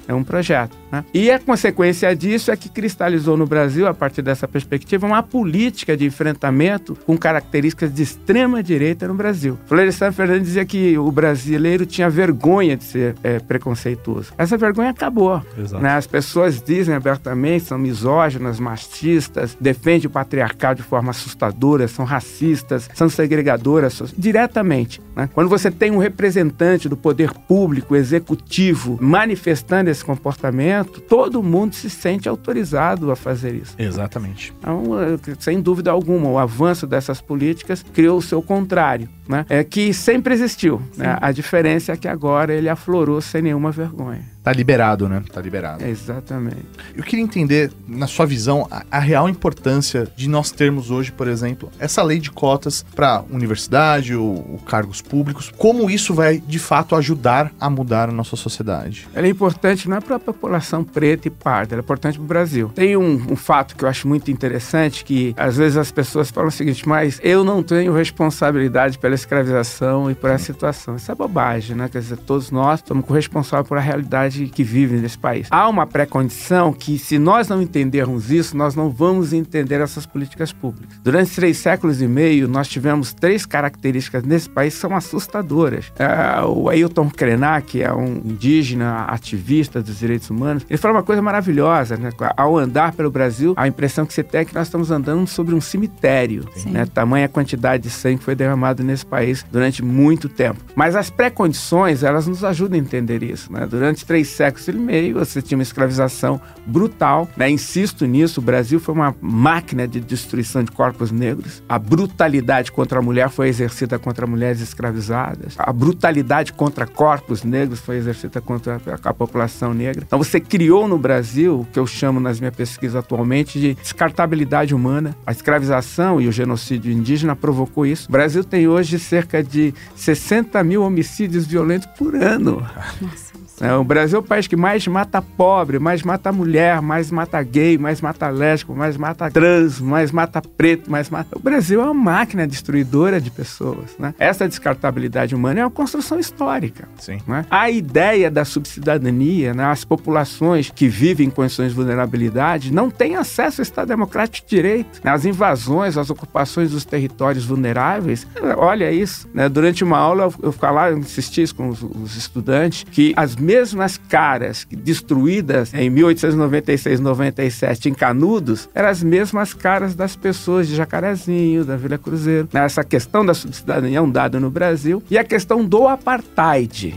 né? E a consequência disso é que cristalizou no Brasil, a partir dessa perspectiva, uma política de enfrentamento com características de extrema direita no Brasil. Florestan Fernandes dizia que o brasileiro tinha vergonha de ser preconceituoso. Essa vergonha acabou, né? As pessoas dizem abertamente, são misóginas, machistas, defendem o patriarcado de forma assustadora, são racistas, são segregadoras, diretamente, né? Quando você tem um representante do poder público, executivo, manifestando esse comportamento, todo mundo se sente autorizado a fazer isso. Exatamente. Então, sem dúvida alguma, o avanço dessas políticas criou o seu contrário, né? Que sempre existiu, né? A diferença é que agora ele aflorou sem nenhuma vergonha. Tá liberado, né? Tá liberado. Exatamente. Eu queria entender, na sua visão, a real importância de nós termos hoje, por exemplo, essa lei de cotas para universidade ou cargos públicos. Como isso vai, de fato, ajudar a mudar a nossa sociedade? Ela é importante não é para a população preta e parda, ela é importante para o Brasil. Tem um fato que eu acho muito interessante, que às vezes as pessoas falam o seguinte, mas eu não tenho responsabilidade pela escravização e por essa situação. Isso é bobagem, né? Quer dizer, todos nós somos corresponsáveis por a realidade que vivem nesse país. Há uma pré-condição que, se nós não entendermos isso, nós não vamos entender essas políticas públicas. Durante 3 séculos e meio, nós tivemos 3 características nesse país que são assustadoras. O Ailton Krenak, que é um indígena ativista dos direitos humanos, ele fala uma coisa maravilhosa, né? Ao andar pelo Brasil, a impressão que você tem é que nós estamos andando sobre um cemitério, né? Tamanha quantidade de sangue que foi derramado nesse país durante muito tempo. Mas as pré-condições, elas nos ajudam a entender isso, né? Durante 3 séculos e meio, você tinha uma escravização brutal, né? Insisto nisso, o Brasil foi uma máquina de destruição de corpos negros. A brutalidade contra a mulher foi exercida contra mulheres escravizadas. A brutalidade contra corpos negros foi exercida contra a população negra. Então você criou no Brasil, o que eu chamo nas minhas pesquisas atualmente, de descartabilidade humana. A escravização e o genocídio indígena provocou isso. O Brasil tem hoje cerca de 60 mil homicídios violentos por ano. Nossa. O Brasil é o país que mais mata pobre, mais mata mulher, mais mata gay, mais mata lésbico, mais mata trans, mais mata preto, mais mata... O Brasil é uma máquina destruidora de pessoas, né? Essa descartabilidade humana é uma construção histórica. Sim. Né? A ideia da subcidadania, né? As populações que vivem em condições de vulnerabilidade não têm acesso ao Estado Democrático de Direito. As invasões, as ocupações dos territórios vulneráveis, olha isso, né? Durante uma aula eu ficava lá, eu insisti com os estudantes, que as mesmas caras destruídas em 1896, 97 em Canudos, eram as mesmas caras das pessoas de Jacarezinho, da Vila Cruzeiro. Essa questão da subcidadania é um dado no Brasil. E a questão do apartheid.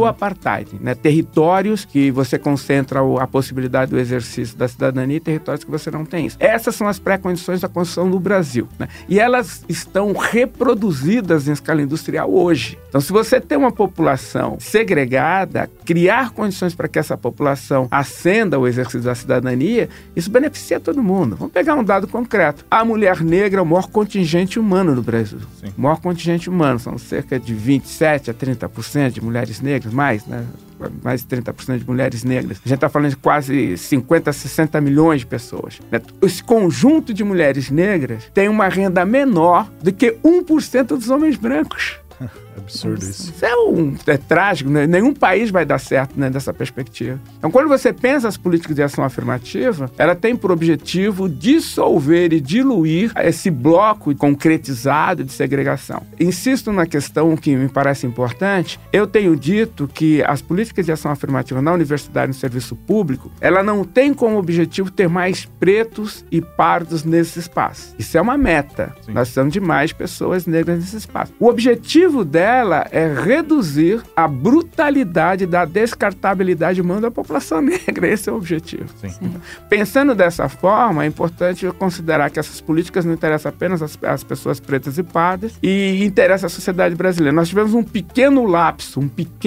Né? Territórios que você concentra a possibilidade do exercício da cidadania e territórios que você não tem isso. Essas são as pré-condições da construção do Brasil, né? E elas estão reproduzidas em escala industrial hoje. Então, se você tem uma população segregada, criar condições para que essa população ascenda ao exercício da cidadania, isso beneficia todo mundo. Vamos pegar um dado concreto. A mulher negra é o maior contingente humano no Brasil. Sim. O maior contingente humano, são cerca de 27% a 30% de mulheres negras, mais, né? mais de 30% de mulheres negras. A gente está falando de quase 50, 60 milhões de pessoas. Esse conjunto de mulheres negras tem uma renda menor do que 1% dos homens brancos. Absurdo isso. Isso é trágico, né? Nenhum país vai dar certo, né, dessa perspectiva. Então, quando você pensa as políticas de ação afirmativa, ela tem por objetivo dissolver e diluir esse bloco concretizado de segregação. Insisto na questão que me parece importante. Eu tenho dito que as políticas de ação afirmativa na universidade e no serviço público, ela não tem como objetivo ter mais pretos e pardos nesse espaço. Isso é uma meta. Sim. Nós precisamos de mais pessoas negras nesse espaço. O objetivo dela é reduzir a brutalidade da descartabilidade humana da população negra. Esse é o objetivo. Sim. Pensando dessa forma, é importante considerar que essas políticas não interessam apenas às pessoas pretas e pardas e interessam à sociedade brasileira. Nós tivemos um pequeno lapso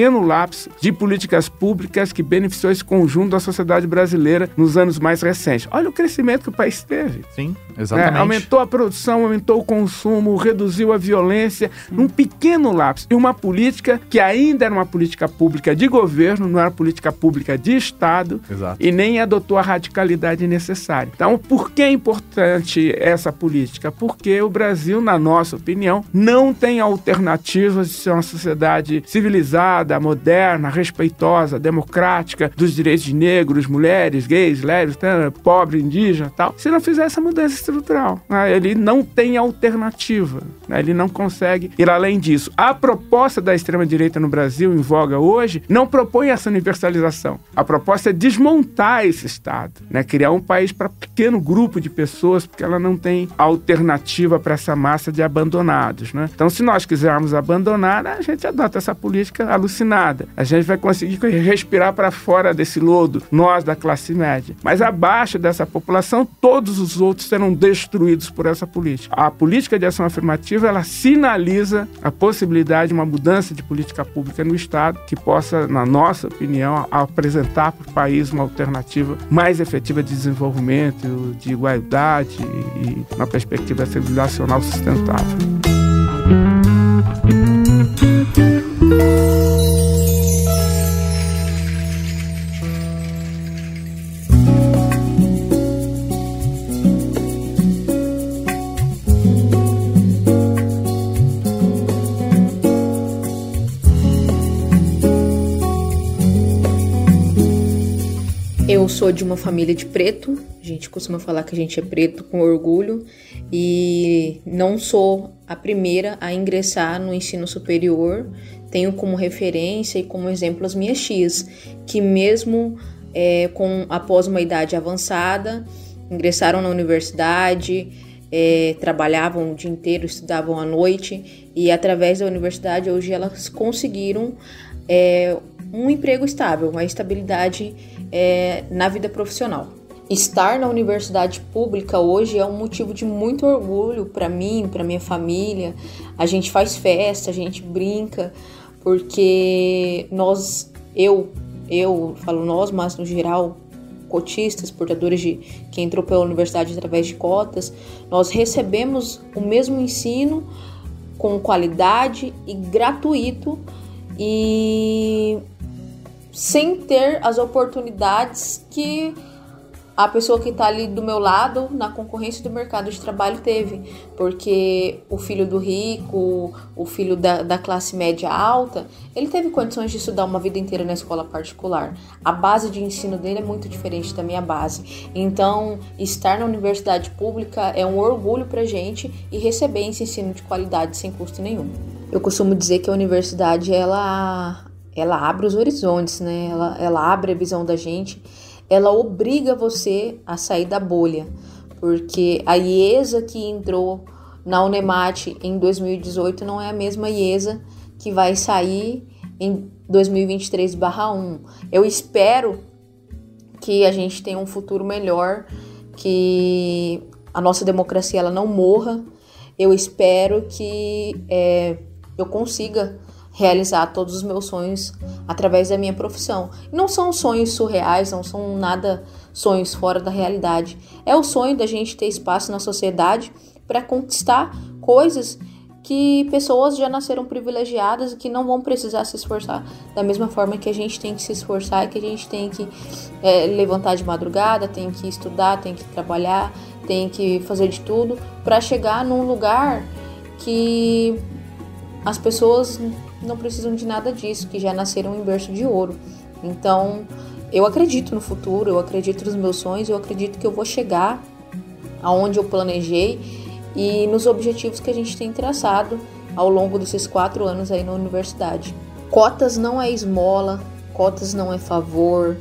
de políticas públicas que beneficiou esse conjunto da sociedade brasileira nos anos mais recentes. Olha o crescimento que o país teve. Sim, exatamente. Aumentou a produção, aumentou o consumo, reduziu a violência, num pequeno lapso. E uma política que ainda era uma política pública de governo, não era política pública de Estado. Exato. E nem adotou a radicalidade necessária. Então, por que é importante essa política? Porque o Brasil, na nossa opinião, não tem alternativas de ser uma sociedade civilizada, moderna, respeitosa, democrática, dos direitos de negros, mulheres, gays, lésbicas, pobre, indígena e tal, se não fizer essa mudança estrutural. Ele não tem alternativa. Ele não consegue ir além disso. A proposta da extrema-direita no Brasil, em voga hoje, não propõe essa universalização. A proposta é desmontar esse Estado, criar um país para pequeno grupo de pessoas, porque ela não tem alternativa para essa massa de abandonados. Então, se nós quisermos abandonar, a gente adota essa política alucinada. A gente vai conseguir respirar para fora desse lodo, nós da classe média. Mas abaixo dessa população, todos os outros serão destruídos por essa política. A política de ação afirmativa, ela sinaliza a possibilidade de uma mudança de política pública no Estado que possa, na nossa opinião, apresentar para o país uma alternativa mais efetiva de desenvolvimento, de igualdade e uma perspectiva civilizacional sustentável. Eu sou de uma família de preto, a gente costuma falar que a gente é preto com orgulho, e não sou a primeira a ingressar no ensino superior. Tenho como referência e como exemplo as minhas tias, que mesmo após uma idade avançada, ingressaram na universidade, trabalhavam o dia inteiro, estudavam à noite, e através da universidade hoje elas conseguiram um emprego estável, uma estabilidade na vida profissional. Estar na universidade pública hoje é um motivo de muito orgulho para mim, para minha família. A gente faz festa, a gente brinca, porque eu falo nós, mas no geral, cotistas, portadores que entrou pela universidade através de cotas, nós recebemos o mesmo ensino com qualidade e gratuito, e sem ter as oportunidades que a pessoa que está ali do meu lado, na concorrência do mercado de trabalho, teve. Porque o filho do rico, o filho da classe média alta, ele teve condições de estudar uma vida inteira na escola particular. A base de ensino dele é muito diferente da minha base. Então, estar na universidade pública é um orgulho pra gente, e receber esse ensino de qualidade sem custo nenhum. Eu costumo dizer que a universidade, ela abre os horizontes, né? Ela abre a visão da gente. Ela obriga você a sair da bolha, porque a IESA que entrou na Unemat em 2018 não é a mesma IESA que vai sair em 2023/1. Eu espero que a gente tenha um futuro melhor, que a nossa democracia ela não morra. Eu espero que eu consiga realizar todos os meus sonhos através da minha profissão. Não são sonhos surreais, não são nada sonhos fora da realidade. É o sonho da gente ter espaço na sociedade para conquistar coisas que pessoas já nasceram privilegiadas e que não vão precisar se esforçar da mesma forma que a gente tem que se esforçar e que a gente tem que levantar de madrugada, tem que estudar, tem que trabalhar, tem que fazer de tudo para chegar num lugar que as pessoas não precisam de nada disso, que já nasceram em berço de ouro. Então, eu acredito no futuro, eu acredito nos meus sonhos, eu acredito que eu vou chegar aonde eu planejei e nos objetivos que a gente tem traçado ao longo desses 4 anos aí na universidade. Cotas não é esmola, cotas não é favor,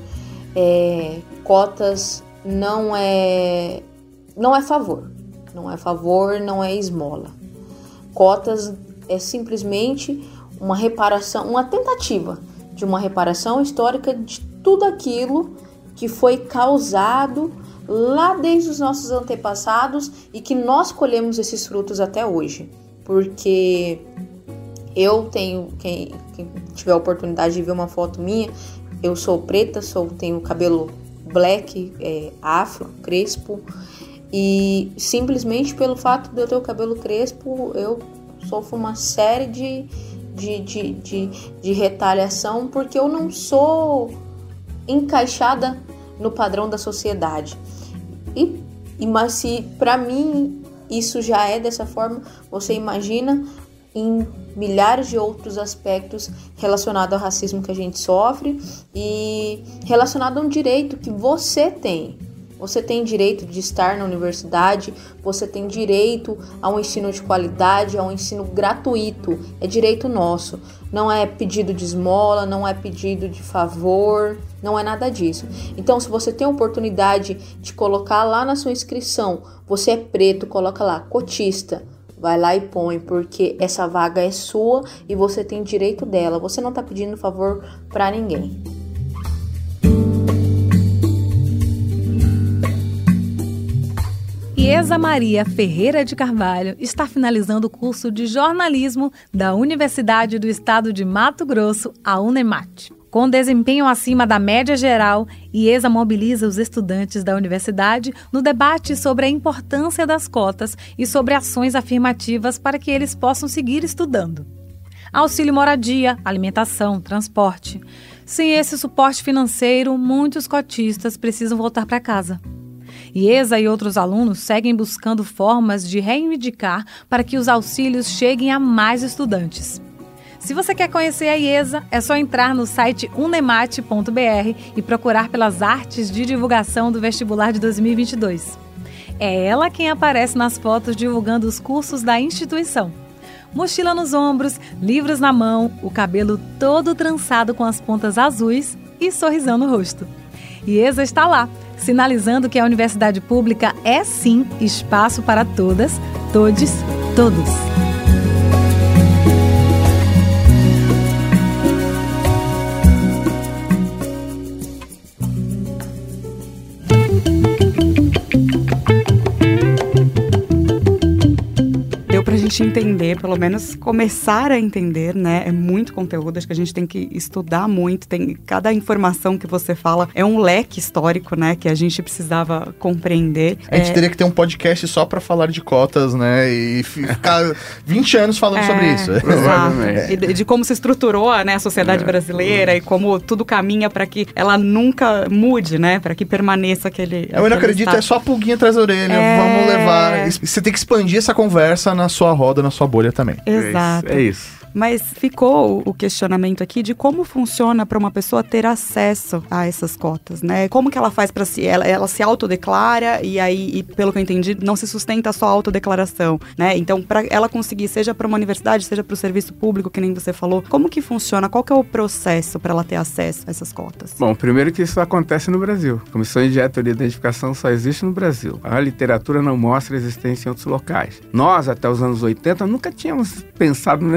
cotas não é favor, não é esmola. Cotas é simplesmente uma reparação, uma tentativa de uma reparação histórica de tudo aquilo que foi causado lá desde os nossos antepassados e que nós colhemos esses frutos até hoje. Porque eu tenho, quem tiver a oportunidade de ver uma foto minha, eu sou preta, tenho cabelo black, afro, crespo, e simplesmente pelo fato de eu ter o cabelo crespo, eu sofro uma série de retaliação, porque eu não sou encaixada no padrão da sociedade. Mas se para mim isso já é dessa forma, você imagina em milhares de outros aspectos relacionados ao racismo que a gente sofre e relacionado a um direito que você tem. Você tem direito de estar na universidade, você tem direito a um ensino de qualidade, a um ensino gratuito. É direito nosso. Não é pedido de esmola, não é pedido de favor, não é nada disso. Então, se você tem a oportunidade de colocar lá na sua inscrição, você é preto, coloca lá, cotista. Vai lá e põe, porque essa vaga é sua e você tem direito dela. Você não está pedindo favor para ninguém. Ieza Maria Ferreira de Carvalho está finalizando o curso de jornalismo da Universidade do Estado de Mato Grosso, a UNEMAT. Com desempenho acima da média geral, Ieza mobiliza os estudantes da universidade no debate sobre a importância das cotas e sobre ações afirmativas para que eles possam seguir estudando. Auxílio moradia, alimentação, transporte. Sem esse suporte financeiro, muitos cotistas precisam voltar para casa. Ieza e outros alunos seguem buscando formas de reivindicar para que os auxílios cheguem a mais estudantes. Se você quer conhecer a Ieza, é só entrar no site unemat.br e procurar pelas artes de divulgação do vestibular de 2022. É ela quem aparece nas fotos divulgando os cursos da instituição. Mochila nos ombros, livros na mão, o cabelo todo trançado com as pontas azuis e sorrisão no rosto. Ieza está lá, sinalizando que a universidade pública é sim espaço para todas, todes, todos. Pra gente entender, pelo menos começar a entender, né? É muito conteúdo, acho que a gente tem que estudar muito, cada informação que você fala é um leque histórico, né? Que a gente precisava compreender. A gente teria que ter um podcast só pra falar de cotas, né? E ficar 20 anos falando sobre isso. Exato. E de como se estruturou, né, a sociedade brasileira e como tudo caminha para que ela nunca mude, né? Para que permaneça aquele... Eu não acredito, é só a pulguinha atrás da orelha, vamos levar... Você tem que expandir essa conversa na sua roda, na sua bolha também. Exato. É isso. Mas ficou o questionamento aqui de como funciona para uma pessoa ter acesso a essas cotas, né? Como que ela faz para si? Ela se autodeclara e aí, pelo que eu entendi, não se sustenta só a autodeclaração, né? Então, para ela conseguir, seja para uma universidade, seja para o serviço público, que nem você falou, como que funciona? Qual que é o processo para ela ter acesso a essas cotas? Bom, primeiro que isso acontece no Brasil. Comissões de autoidentificação só existe no Brasil. A literatura não mostra existência em outros locais. Nós, até os anos 80, nunca tínhamos pensado na necessidade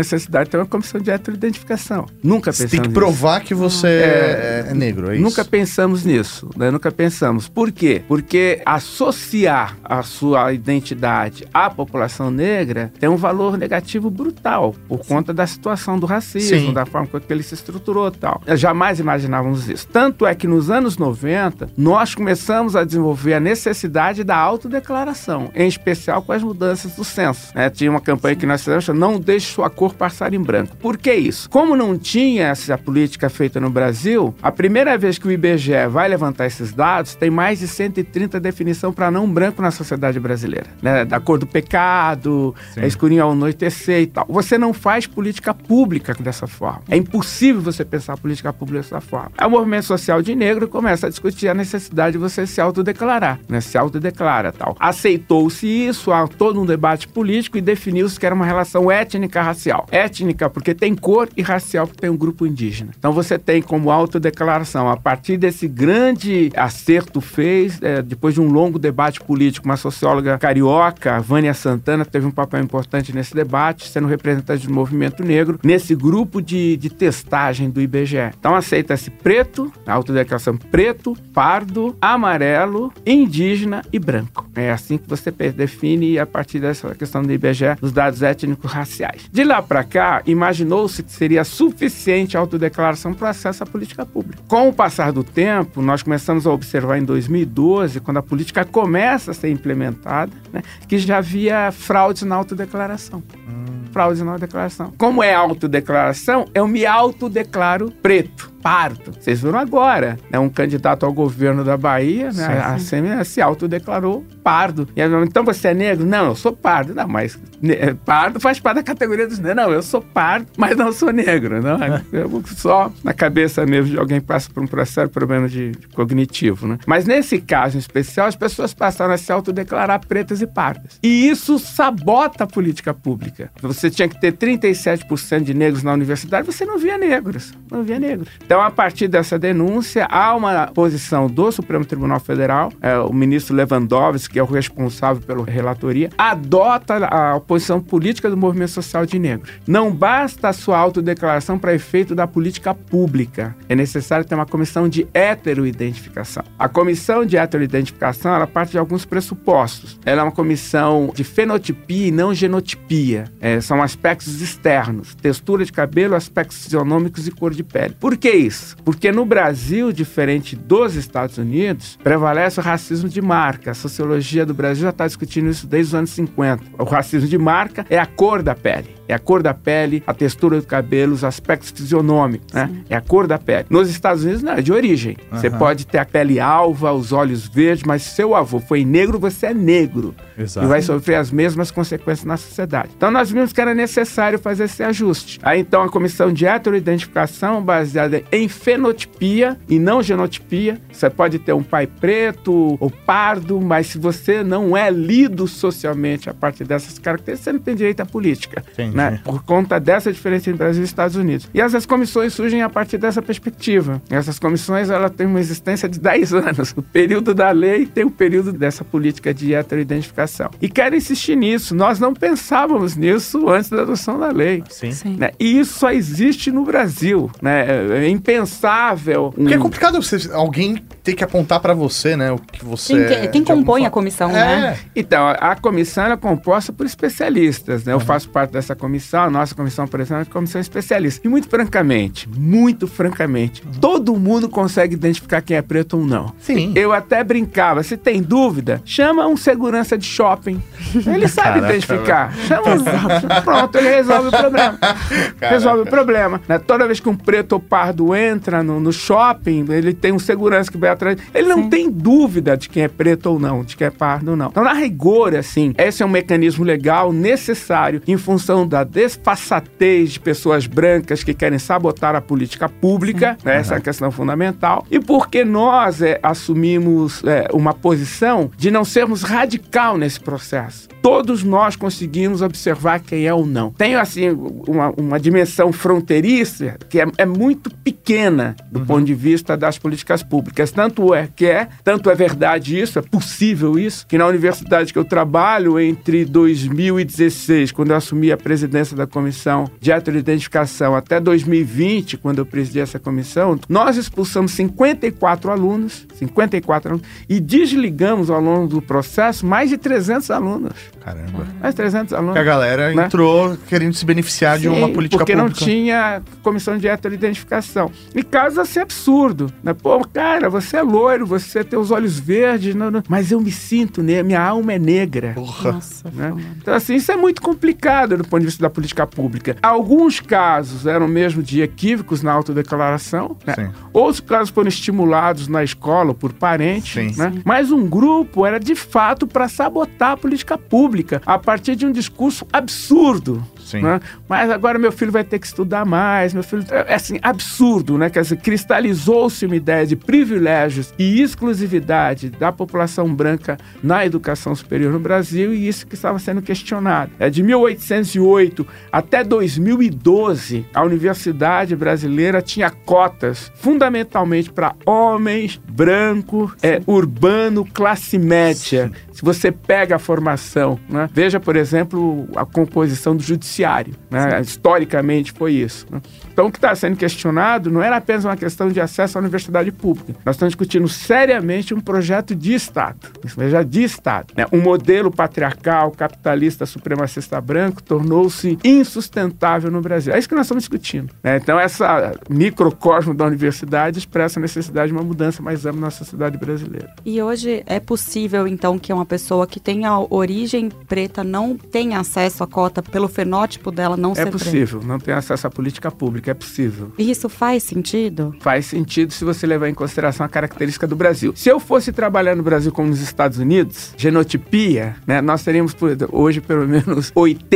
universidade tem uma comissão de heteroidentificação. Nunca pensamos Você tem que provar que você é negro, é isso? Nunca pensamos nisso, né? Nunca pensamos. Por quê? Porque associar a sua identidade à população negra tem um valor negativo brutal, por conta da situação do racismo, da forma como ele se estruturou e tal. Jamais imaginávamos isso. Tanto é que nos anos 90, nós começamos a desenvolver a necessidade da autodeclaração, em especial com as mudanças do censo, né? Tinha uma campanha que nós fizemos, não deixe sua cor passar em branco. Por que isso? Como não tinha essa política feita no Brasil, a primeira vez que o IBGE vai levantar esses dados, tem mais de 130 definições para não branco na sociedade brasileira, né? Da cor do pecado, escurinho ao anoitecer e tal. Você não faz política pública dessa forma. É impossível você pensar política pública dessa forma. O movimento social de negro começa a discutir a necessidade de você se autodeclarar, né? Se autodeclara e tal. Aceitou-se isso, há todo um debate político e definiu-se que era uma relação étnica-racial. Étnica porque tem cor e racial porque tem um grupo indígena. Então você tem como autodeclaração, a partir desse grande acerto depois de um longo debate político, uma socióloga carioca, Vânia Santana, teve um papel importante nesse debate, sendo representante do movimento negro, nesse grupo de testagem do IBGE. Então aceita-se preto, a autodeclaração preto, pardo, amarelo, indígena e branco. É assim que você define a partir dessa questão do IBGE, os dados étnicos raciais. De lá para cá, imaginou-se que seria suficiente a autodeclaração para acesso à política pública. Com o passar do tempo, nós começamos a observar em 2012, quando a política começa a ser implementada, né, que já havia fraudes na autodeclaração. Fraudes na autodeclaração. Como é autodeclaração, eu me autodeclaro preto, pardo. Vocês viram agora, né? Um candidato ao governo da Bahia, né? A ACM se autodeclarou pardo. E então você é negro? Não, eu sou pardo. Não, mas pardo faz parte da categoria dos negros. Não, eu sou pardo, mas não sou negro. Não, eu só na cabeça mesmo de alguém que passa por um sério problema de cognitivo, né? Mas nesse caso em especial, as pessoas passaram a se autodeclarar pretas e pardas. E isso sabota a política pública. Você tinha que ter 37% de negros na universidade, você não via negros. Não via negros. Então, a partir dessa denúncia, há uma posição do Supremo Tribunal Federal, o ministro Lewandowski, que é o responsável pela relatoria, adota a posição política do movimento social de negros. Não basta a sua autodeclaração para efeito da política pública. É necessário ter uma comissão de heteroidentificação. A comissão de heteroidentificação, ela parte de alguns pressupostos. Ela é uma comissão de fenotipia e não genotipia. São aspectos externos, textura de cabelo, aspectos fisionômicos e cor de pele. Por que isso? Porque no Brasil, diferente dos Estados Unidos, prevalece o racismo de marca. A sociologia do Brasil já está discutindo isso desde os anos 50. O racismo de marca é a cor da pele. É a cor da pele, a textura do cabelo, os aspectos fisionômicos, né? É a cor da pele. Nos Estados Unidos, não, é de origem. Você pode ter a pele alva, os olhos verdes, mas se seu avô foi negro, você é negro. Exato. E vai sofrer as mesmas consequências na sociedade. Então, nós vimos que era necessário fazer esse ajuste. Aí, então, a comissão de heteroidentificação, baseada em fenotipia e não genotipia. Você pode ter um pai preto ou pardo, mas se você não é lido socialmente a partir dessas características, você não tem direito à política. Né? Por conta dessa diferença entre Brasil e Estados Unidos. E essas comissões surgem a partir dessa perspectiva. Essas comissões, ela tem uma existência de 10 anos. O período da lei tem o período dessa política de heteroidentificação. E quero insistir nisso. Nós não pensávamos nisso antes da adoção da lei. Né? E isso só existe no Brasil. Né? É impensável. Porque é complicado alguém ter que apontar para você, né? O que você quem compõe a comissão, né? Então, a comissão é composta por especialistas, né? Eu faço parte dessa comissão, a nossa comissão, por exemplo, é uma comissão especialista. E muito francamente, todo mundo consegue identificar quem é preto ou não. Sim. Eu até brincava, se tem dúvida, chama um segurança de shopping. Ele sabe identificar. Pronto, ele resolve o problema. Resolve o problema. Né? Toda vez que um preto ou pardo entra no shopping, ele tem um segurança que vai atrás. Ele não tem dúvida de quem é preto ou não, de quem é pardo ou não. Então, na rigor, assim, esse é um mecanismo legal necessário em função da desfaçatez de pessoas brancas que querem sabotar a política pública, né? Essa é a questão fundamental, e porque nós assumimos uma posição de não sermos radical nesse processo. Todos nós conseguimos observar quem é ou não. Tem, assim, uma dimensão fronteiriça que é muito pequena do ponto de vista das políticas públicas, tanto Tanto é verdade isso, é possível isso, que na universidade que eu trabalho, entre 2016, quando eu assumi a presidência da Comissão de Heteroidentificação, até 2020, quando eu presidi essa comissão, nós expulsamos 54 alunos, e desligamos ao longo do processo mais de 300 alunos. Caramba. Mais de 300 alunos. E a galera entrou querendo se beneficiar de uma política porque pública. Não tinha comissão de heteroidentificação. E casos assim absurdo, né? Pô, cara, você é loiro, você tem os olhos verdes, mas eu me sinto, né? Minha alma é negra. Porra. Nossa, Né? Então, assim, isso é muito complicado do ponto de vista da política pública. Alguns casos eram mesmo de equívocos na autodeclaração, né? Sim. Outros casos foram estimulados na escola por parentes, Sim. né? Mas um grupo era de fato para sabotar a política pública a partir de um discurso absurdo. Sim. Né? Mas agora meu filho vai ter que estudar mais, meu filho... É assim, absurdo, né? Quer dizer, cristalizou-se uma ideia de privilégios e exclusividade da população branca na educação superior no Brasil, e isso que estava sendo questionado. De 1808 até 2012, a universidade brasileira tinha cotas fundamentalmente para homens, branco, urbano, classe média. Sim. Se você pega a formação, né? Veja, por exemplo, a composição do judiciário, né? Historicamente foi isso, né? Então, o que está sendo questionado não era apenas uma questão de acesso à universidade pública. Nós estamos discutindo seriamente um projeto de Estado, já de Estado, né? Um modelo patriarcal, capitalista, supremacista branco tornou-se insustentável no Brasil. É isso que nós estamos discutindo, né? Então, essa microcosmo da universidade expressa a necessidade de uma mudança mais ampla na sociedade brasileira. E hoje é possível, então, que uma pessoa que tenha origem preta não tenha acesso à cota pelo fenótipo dela não ser preta? É possível, não tem acesso à política pública, é possível. E isso faz sentido? Faz sentido se você levar em consideração a característica do Brasil. Se eu fosse trabalhar no Brasil como nos Estados Unidos, genotipia, né, nós teríamos hoje pelo menos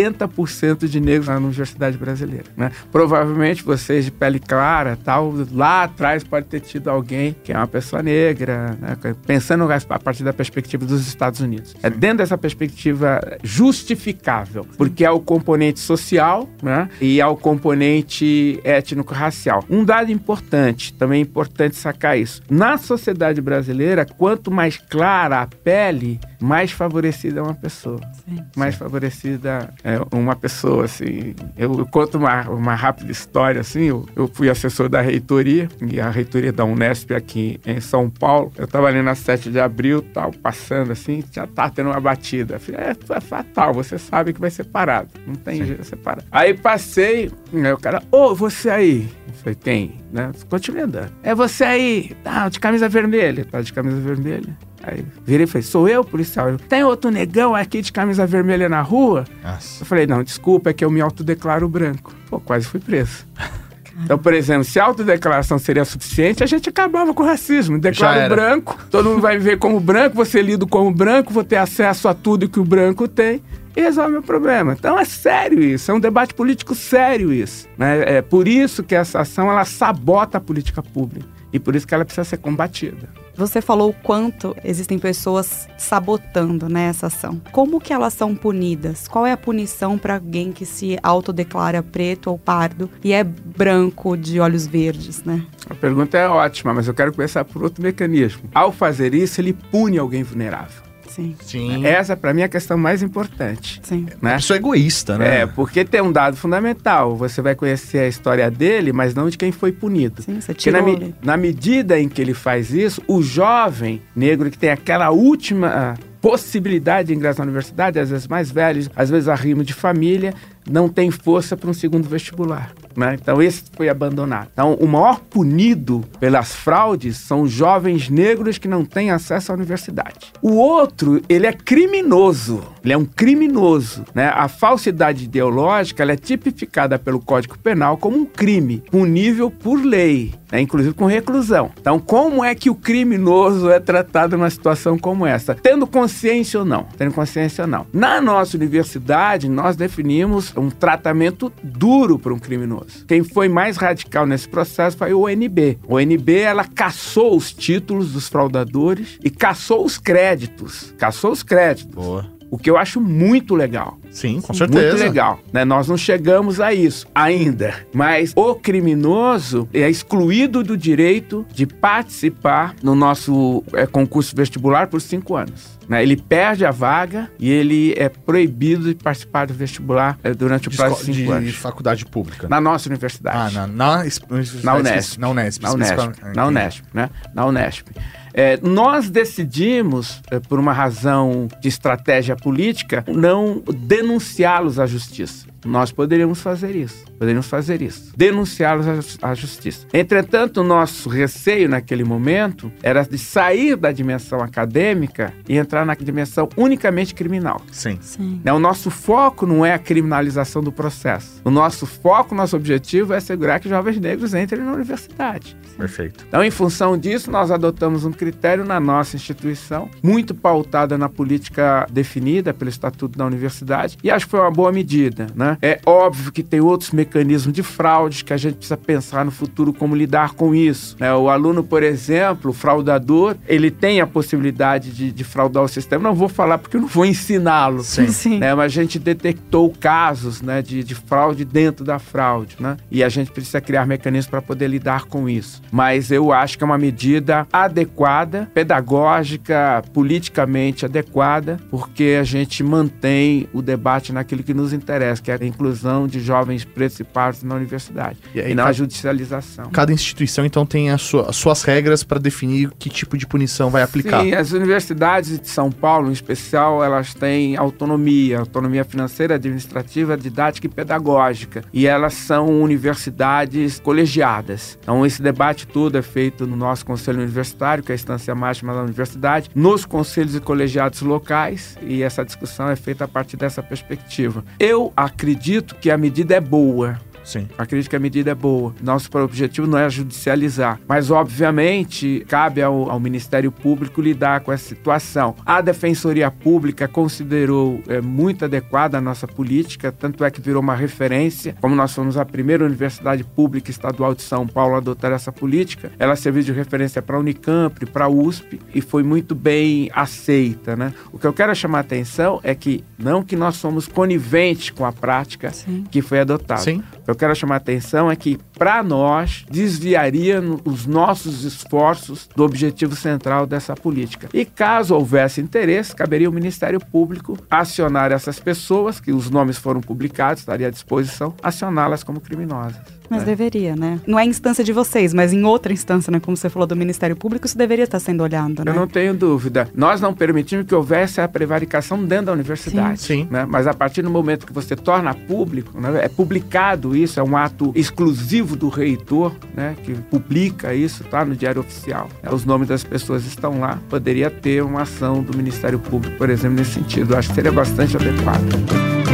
80% de negros na universidade brasileira, né? Provavelmente vocês de pele clara, tal, lá atrás pode ter tido alguém que é uma pessoa negra, né, pensando a partir da perspectiva dos Estados Unidos. É dentro dessa perspectiva justificável, porque é o componente social, né, e é o componente étnico-racial. Um dado importante, também é importante sacar isso. Na sociedade brasileira, quanto mais clara a pele, mais favorecida é uma pessoa. Sim. Mais favorecida é uma pessoa, assim. Eu conto uma rápida história, assim. Eu fui assessor da reitoria, e a reitoria da Unesp aqui em São Paulo. Eu estava ali na 7 de abril, tal, passando assim, já tá tendo uma batida. Eu falei, é fatal, você sabe que vai ser parado. Não tem jeito de ser parado. Aí passei, aí o cara, você aí. Eu falei, quem? Né? Continue andando. É você aí, de camisa vermelha. Tá de camisa vermelha. Aí virei e falei, sou eu, policial? Tem outro negão aqui de camisa vermelha na rua? Nossa. Eu falei, não, desculpa, é que eu me autodeclaro branco. Pô, quase fui preso. Então, por exemplo, se a autodeclaração seria suficiente, a gente acabava com o racismo. Declaro branco, todo mundo vai viver como branco, vou ser lido como branco, vou ter acesso a tudo que o branco tem e resolve o problema. Então é sério isso, é um debate político sério isso, né? É por isso que essa ação ela sabota a política pública e por isso que ela precisa ser combatida. Você falou o quanto existem pessoas sabotando, né, essa ação. Como que elas são punidas? Qual é a punição para alguém que se autodeclara preto ou pardo e é branco de olhos verdes, né? A pergunta é ótima, mas eu quero começar por outro mecanismo. Ao fazer isso, ele pune alguém vulnerável. Sim. Essa, para mim, é a questão mais importante. Sim. Né? Uma pessoa egoísta, né? Porque tem um dado fundamental. Você vai conhecer a história dele, mas não de quem foi punido. Sim, você Porque tirou na medida em que ele faz isso, o jovem negro que tem aquela última possibilidade de ingressar na universidade, às vezes mais velho, às vezes arrimo de família, não tem força para um segundo vestibular. Né? Então esse foi abandonado. Então o maior punido pelas fraudes são os jovens negros que não têm acesso à universidade. O outro, ele é criminoso. Ele é um criminoso. Né? A falsidade ideológica ela é tipificada pelo Código Penal como um crime punível por lei, né? Inclusive com reclusão. Então como é que o criminoso é tratado numa situação como essa? Tendo consciência ou não? Tendo consciência ou não? Na nossa universidade, nós definimos um tratamento duro para um criminoso. Quem foi mais radical nesse processo foi o ONB. O ONB, ela cassou os títulos dos fraudadores e cassou os créditos. Cassou os créditos. Boa. O que eu acho muito legal. Sim, com certeza. Muito legal, né? Nós não chegamos a isso ainda, mas o criminoso é excluído do direito de participar no nosso concurso vestibular por 5 anos. Ele perde a vaga e ele é proibido de participar do vestibular durante o prazo de 5 anos. De faculdade pública. Na nossa universidade. Na Unesp. Na Unesp. Nós decidimos, por uma razão de estratégia política, não denunciá-los à justiça. Nós poderíamos fazer isso. Denunciá-los à justiça. Entretanto, o nosso receio naquele momento era de sair da dimensão acadêmica e entrar na dimensão unicamente criminal. Sim. O nosso foco não é a criminalização do processo. O nosso foco, nosso objetivo é assegurar que jovens negros entrem na universidade. Perfeito. Então, em função disso, nós adotamos um critério na nossa instituição, muito pautada na política definida pelo Estatuto da Universidade, e acho que foi uma boa medida, né? É óbvio que tem outros mecanismos de fraude que a gente precisa pensar no futuro como lidar com isso. O aluno, por exemplo, o fraudador, ele tem a possibilidade de fraudar o sistema. Não vou falar porque eu não vou ensiná-lo. Sim. Mas a gente detectou casos, né, de fraude dentro da fraude, né? E a gente precisa criar mecanismos para poder lidar com isso. Mas eu acho que é uma medida adequada, pedagógica, politicamente adequada, porque a gente mantém o debate naquilo que nos interessa, que é a inclusão de jovens pretos e pardos na universidade, e não a judicialização. Cada instituição, então, tem as suas regras para definir que tipo de punição vai aplicar. Sim, as universidades de São Paulo, em especial, elas têm autonomia financeira, administrativa, didática e pedagógica, e elas são universidades colegiadas. Então, esse debate todo é feito no nosso conselho universitário, que é a instância máxima da universidade, nos conselhos e colegiados locais, e essa discussão é feita a partir dessa perspectiva. Eu acredito que a medida é boa. Sim. Acredito que a medida é boa. Nosso objetivo não é judicializar, mas obviamente cabe ao Ministério Público lidar com essa situação. A Defensoria Pública considerou muito adequada a nossa política, tanto é que virou uma referência. Como nós fomos a primeira universidade pública estadual de São Paulo a adotar essa política, ela serviu de referência para a Unicamp, para a USP, e foi muito bem aceita, né? O que eu quero chamar a atenção é que não que nós somos coniventes com a prática que foi adotada. Sim. Eu quero chamar a atenção é que, para nós, desviaria os nossos esforços do objetivo central dessa política. E caso houvesse interesse, caberia ao Ministério Público acionar essas pessoas, que os nomes foram publicados, estaria à disposição, acioná-las como criminosas. Mas deveria, né? Não é instância de vocês, mas em outra instância, né? Como você falou do Ministério Público, isso deveria estar sendo olhado, né? Eu não tenho dúvida. Nós não permitimos que houvesse a prevaricação dentro da universidade. Sim. Né? Mas a partir do momento que você torna público, né? É publicado isso, é um ato exclusivo do reitor, né? Que publica isso, tá? No Diário Oficial. Os nomes das pessoas estão lá. Poderia ter uma ação do Ministério Público, por exemplo, nesse sentido. Eu acho que seria bastante adequado.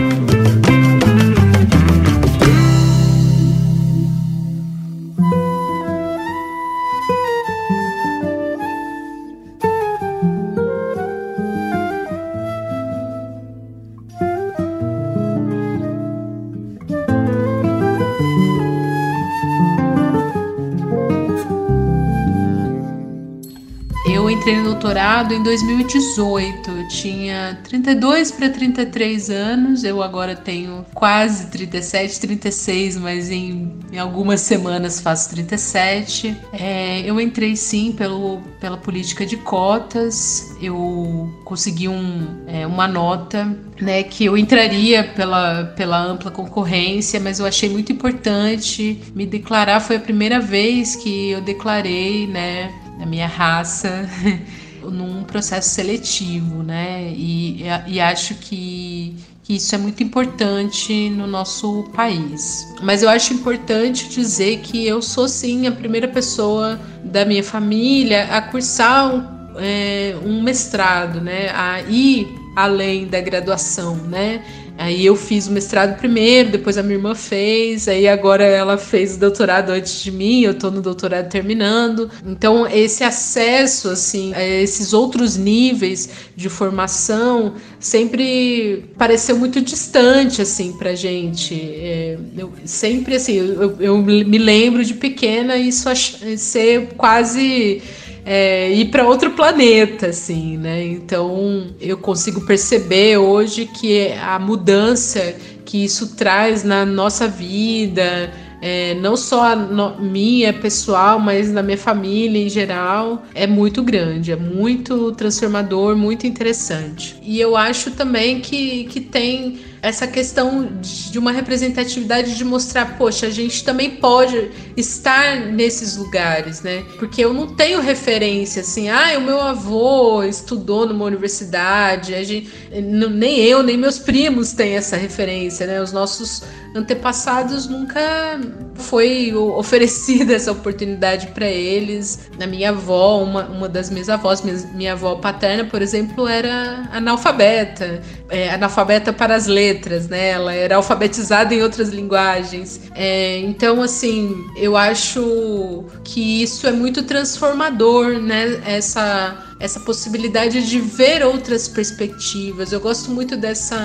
Eu entrei no doutorado em 2018, eu tinha 32 para 33 anos, eu agora tenho quase 37, 36, mas em algumas semanas faço 37. Eu entrei sim pela política de cotas, eu consegui uma nota, né, que eu entraria pela ampla concorrência, mas eu achei muito importante me declarar. Foi a primeira vez que eu declarei, né, a minha raça num processo seletivo, né? E acho que isso é muito importante no nosso país. Mas eu acho importante dizer que eu sou, sim, a primeira pessoa da minha família a cursar um mestrado, né? A ir além da graduação, né? Aí eu fiz o mestrado primeiro, depois a minha irmã fez, aí agora ela fez o doutorado antes de mim, eu tô no doutorado terminando. Então esse acesso, assim, a esses outros níveis de formação sempre pareceu muito distante, assim, pra gente. Eu sempre, assim, eu me lembro de pequena isso ser quase ir para outro planeta, assim, né? Então eu consigo perceber hoje que a mudança que isso traz na nossa vida, não só minha pessoal, mas na minha família em geral, é muito grande, é muito transformador, muito interessante. E eu acho também que tem essa questão de uma representatividade, de mostrar, poxa, a gente também pode estar nesses lugares, né? Porque eu não tenho referência, assim, o meu avô estudou numa universidade, nem eu, nem meus primos têm essa referência, né? Os nossos antepassados nunca foi oferecida essa oportunidade para eles. A minha avó, uma das minhas avós, minha avó paterna, por exemplo, era analfabeta, analfabeta para as letras, né? Ela era alfabetizada em outras linguagens. Então, assim, eu acho que isso é muito transformador, né? Essa possibilidade de ver outras perspectivas. Eu gosto muito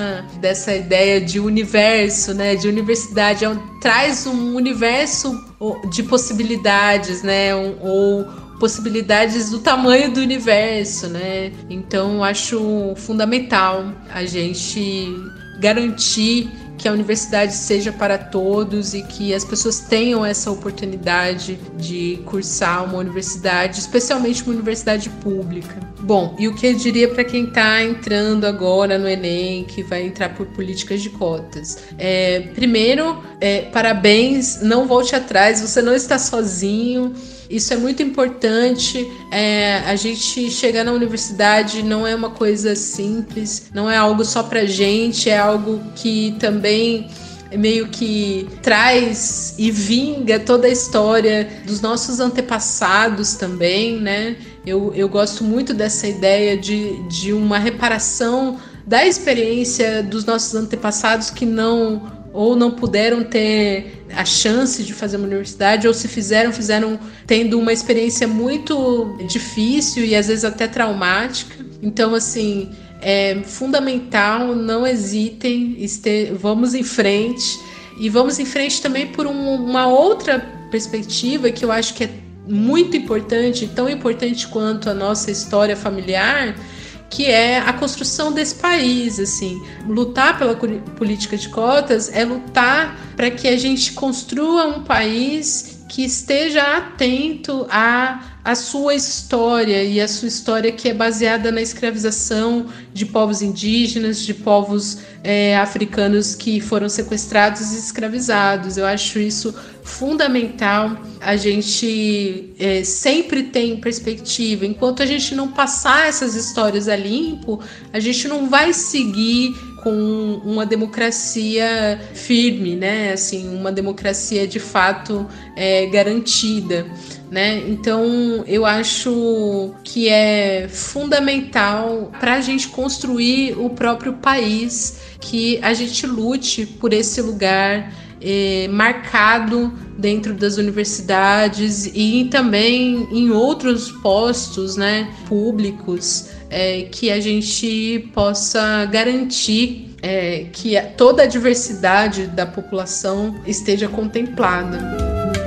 dessa ideia de universo, né? De universidade. Traz um universo de possibilidades, né? Ou possibilidades do tamanho do universo, né? Então, eu acho fundamental a gente garantir que a universidade seja para todos e que as pessoas tenham essa oportunidade de cursar uma universidade, especialmente uma universidade pública. Bom, e o que eu diria para quem está entrando agora no Enem, que vai entrar por políticas de cotas? Primeiro, parabéns, não volte atrás, você não está sozinho. Isso é muito importante. A gente chegar na universidade não é uma coisa simples, não é algo só pra gente, é algo que também meio que traz e vinga toda a história dos nossos antepassados também, né? Eu gosto muito dessa ideia de uma reparação da experiência dos nossos antepassados que não puderam ter a chance de fazer uma universidade, ou se fizeram tendo uma experiência muito difícil e às vezes até traumática. Então, assim, é fundamental, não hesitem, vamos em frente. E vamos em frente também por uma outra perspectiva que eu acho que é muito importante, tão importante quanto a nossa história familiar, que é a construção desse país, assim. Lutar pela política de cotas é lutar para que a gente construa um país que esteja atento à sua história, e a sua história que é baseada na escravização de povos indígenas, de povos africanos que foram sequestrados e escravizados. Eu acho isso fundamental. A gente sempre tem perspectiva. Enquanto a gente não passar essas histórias a limpo, a gente não vai seguir com uma democracia firme, né? Assim, uma democracia de fato garantida, né? Então, eu acho que é fundamental para a gente construir o próprio país, que a gente lute por esse lugar marcado dentro das universidades e também em outros postos, né, públicos, que a gente possa garantir que toda a diversidade da população esteja contemplada.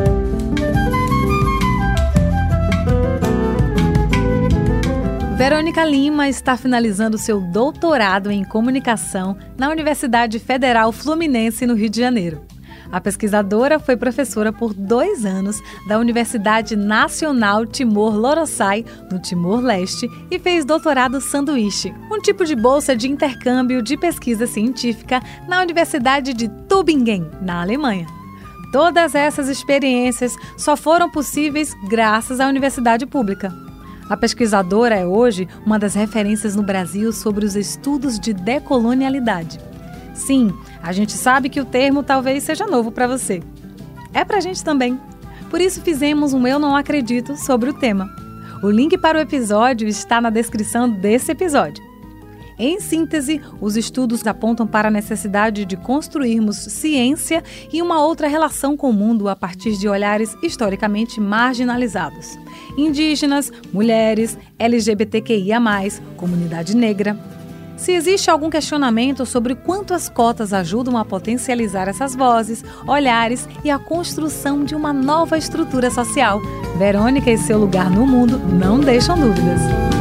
Verônica Lima está finalizando seu doutorado em comunicação na Universidade Federal Fluminense, no Rio de Janeiro. A pesquisadora foi professora por 2 anos da Universidade Nacional Timor-Loroçai, no Timor-Leste, e fez doutorado sanduíche, um tipo de bolsa de intercâmbio de pesquisa científica na Universidade de Tübingen, na Alemanha. Todas essas experiências só foram possíveis graças à universidade pública. A pesquisadora é hoje uma das referências no Brasil sobre os estudos de decolonialidade. Sim, a gente sabe que o termo talvez seja novo para você. É pra gente também. Por isso fizemos um Eu Não Acredito sobre o tema. O link para o episódio está na descrição desse episódio. Em síntese, os estudos apontam para a necessidade de construirmos ciência e uma outra relação com o mundo a partir de olhares historicamente marginalizados. Indígenas, mulheres, LGBTQIA+, comunidade negra. Se existe algum questionamento sobre quanto as cotas ajudam a potencializar essas vozes, olhares e a construção de uma nova estrutura social, Verônica e seu lugar no mundo não deixam dúvidas.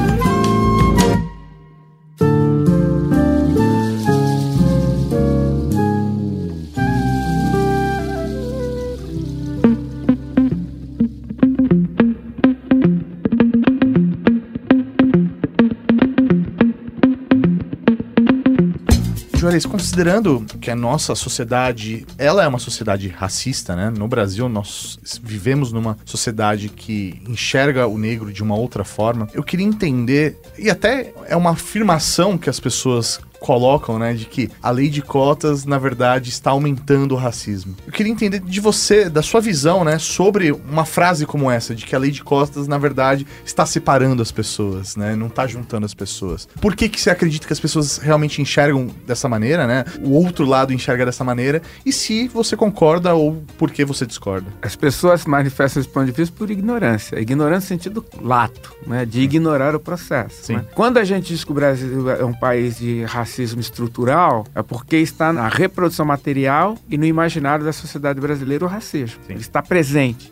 Juarez, considerando que a nossa sociedade, ela é uma sociedade racista, né? No Brasil, nós vivemos numa sociedade que enxerga o negro de uma outra forma. Eu queria entender, e até é uma afirmação que as pessoas colocam, né, de que a lei de cotas, na verdade, está aumentando o racismo. Eu queria entender de você, da sua visão, né, sobre uma frase como essa, de que a lei de cotas, na verdade, está separando as pessoas, né, não está juntando as pessoas. Por que você acredita que as pessoas realmente enxergam dessa maneira, né, o outro lado enxerga dessa maneira, e se você concorda ou por que você discorda? As pessoas manifestam esse ponto de vista por ignorância. Ignorância no sentido lato, né, de ignorar o processo. Sim. Né? Quando a gente diz que o Brasil é um país de racismo estrutural, é porque está na reprodução material e no imaginário da sociedade brasileira o racismo. Sim. Ele está presente.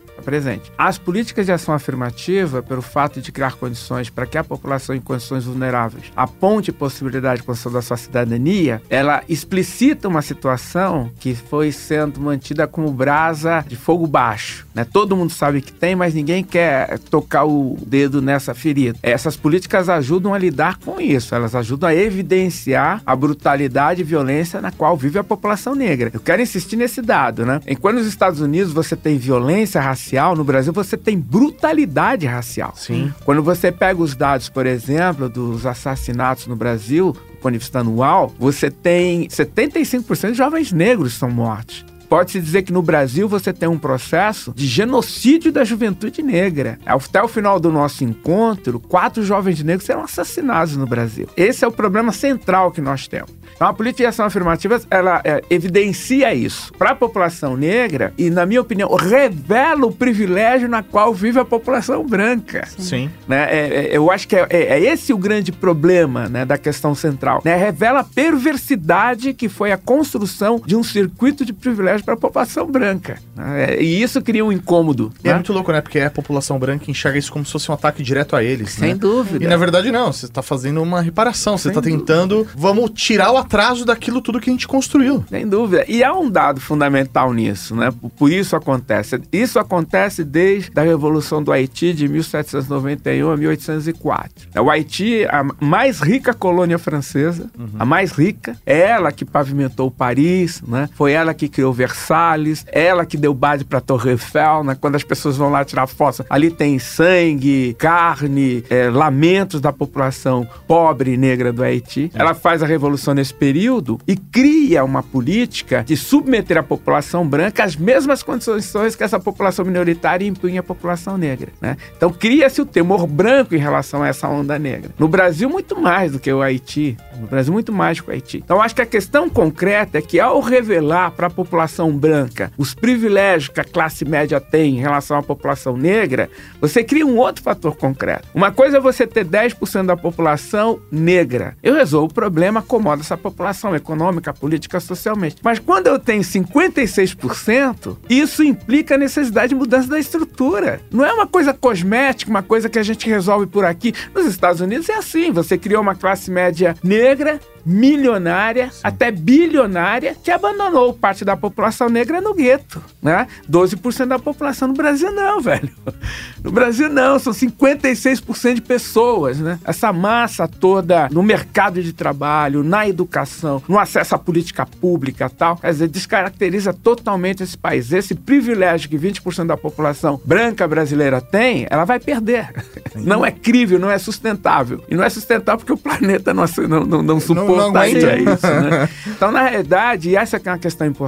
As políticas de ação afirmativa, pelo fato de criar condições para que a população em condições vulneráveis aponte possibilidade de construção da sua cidadania, ela explicita uma situação que foi sendo mantida como brasa de fogo baixo, né? Todo mundo sabe que tem, mas ninguém quer tocar o dedo nessa ferida. Essas políticas ajudam a lidar com isso, elas ajudam a evidenciar a brutalidade e violência na qual vive a população negra. Eu quero insistir nesse dado, né? Enquanto nos Estados Unidos você tem violência racial, no Brasil você tem brutalidade racial. Sim. Quando você pega os dados, por exemplo, dos assassinatos no Brasil, do ponto de vista anual, você tem 75% de jovens negros que são mortos. Pode-se dizer que no Brasil você tem um processo de genocídio da juventude negra. Até o final do nosso encontro, 4 jovens negros serão assassinados no Brasil. Esse é o problema central que nós temos. Então, a política de ação afirmativa, ela evidencia isso para a população negra e, na minha opinião, revela o privilégio na qual vive a população branca. Sim. Né? Eu acho que é esse o grande problema, né, da questão central. Né? Revela a perversidade que foi a construção de um circuito de privilégio para a população branca. E isso cria um incômodo. E é muito louco, né? Porque a população branca enxerga isso como se fosse um ataque direto a eles. Sem dúvida. E na verdade não, você está fazendo uma reparação, você está tentando, vamos tirar o atraso daquilo tudo que a gente construiu. Sem dúvida. E há um dado fundamental nisso, né? Por isso acontece. Isso acontece desde a Revolução do Haiti de 1791 a 1804. O Haiti, a mais rica colônia francesa, a mais rica, é ela que pavimentou Paris, né? Foi ela que criou Versalhes, ela que deu base para a Torre Eiffel, né? Quando as pessoas vão lá tirar foto, ali tem sangue, carne, lamentos da população pobre e negra do Haiti. Ela faz a revolução nesse período e cria uma política de submeter a população branca às mesmas condições que essa população minoritária impunha à população negra, né? Então cria-se o temor branco em relação a essa onda negra. No Brasil, muito mais do que o Haiti. No Brasil, muito mais do que o Haiti. Então acho que a questão concreta é que ao revelar para a população branca os privilégios que a classe média tem em relação à população negra, você cria um outro fator concreto. Uma coisa é você ter 10% da população negra. Eu resolvo o problema, acomodo essa população econômica, política, socialmente. Mas quando eu tenho 56%, isso implica a necessidade de mudança da estrutura. Não é uma coisa cosmética, uma coisa que a gente resolve por aqui. Nos Estados Unidos é assim, você criou uma classe média negra, milionária, até bilionária, que abandonou parte da população negra no gueto, né? 12% da população. No Brasil não, velho. No Brasil não, são 56% de pessoas, né? Essa massa toda no mercado de trabalho, na educação, no acesso à política pública e tal, quer dizer, descaracteriza totalmente esse país. Esse privilégio que 20% da população branca brasileira tem, ela vai perder. Não é crível, não é sustentável. E não é sustentável porque o planeta não suporta isso, né? Então, na realidade, e essa é uma questão importante,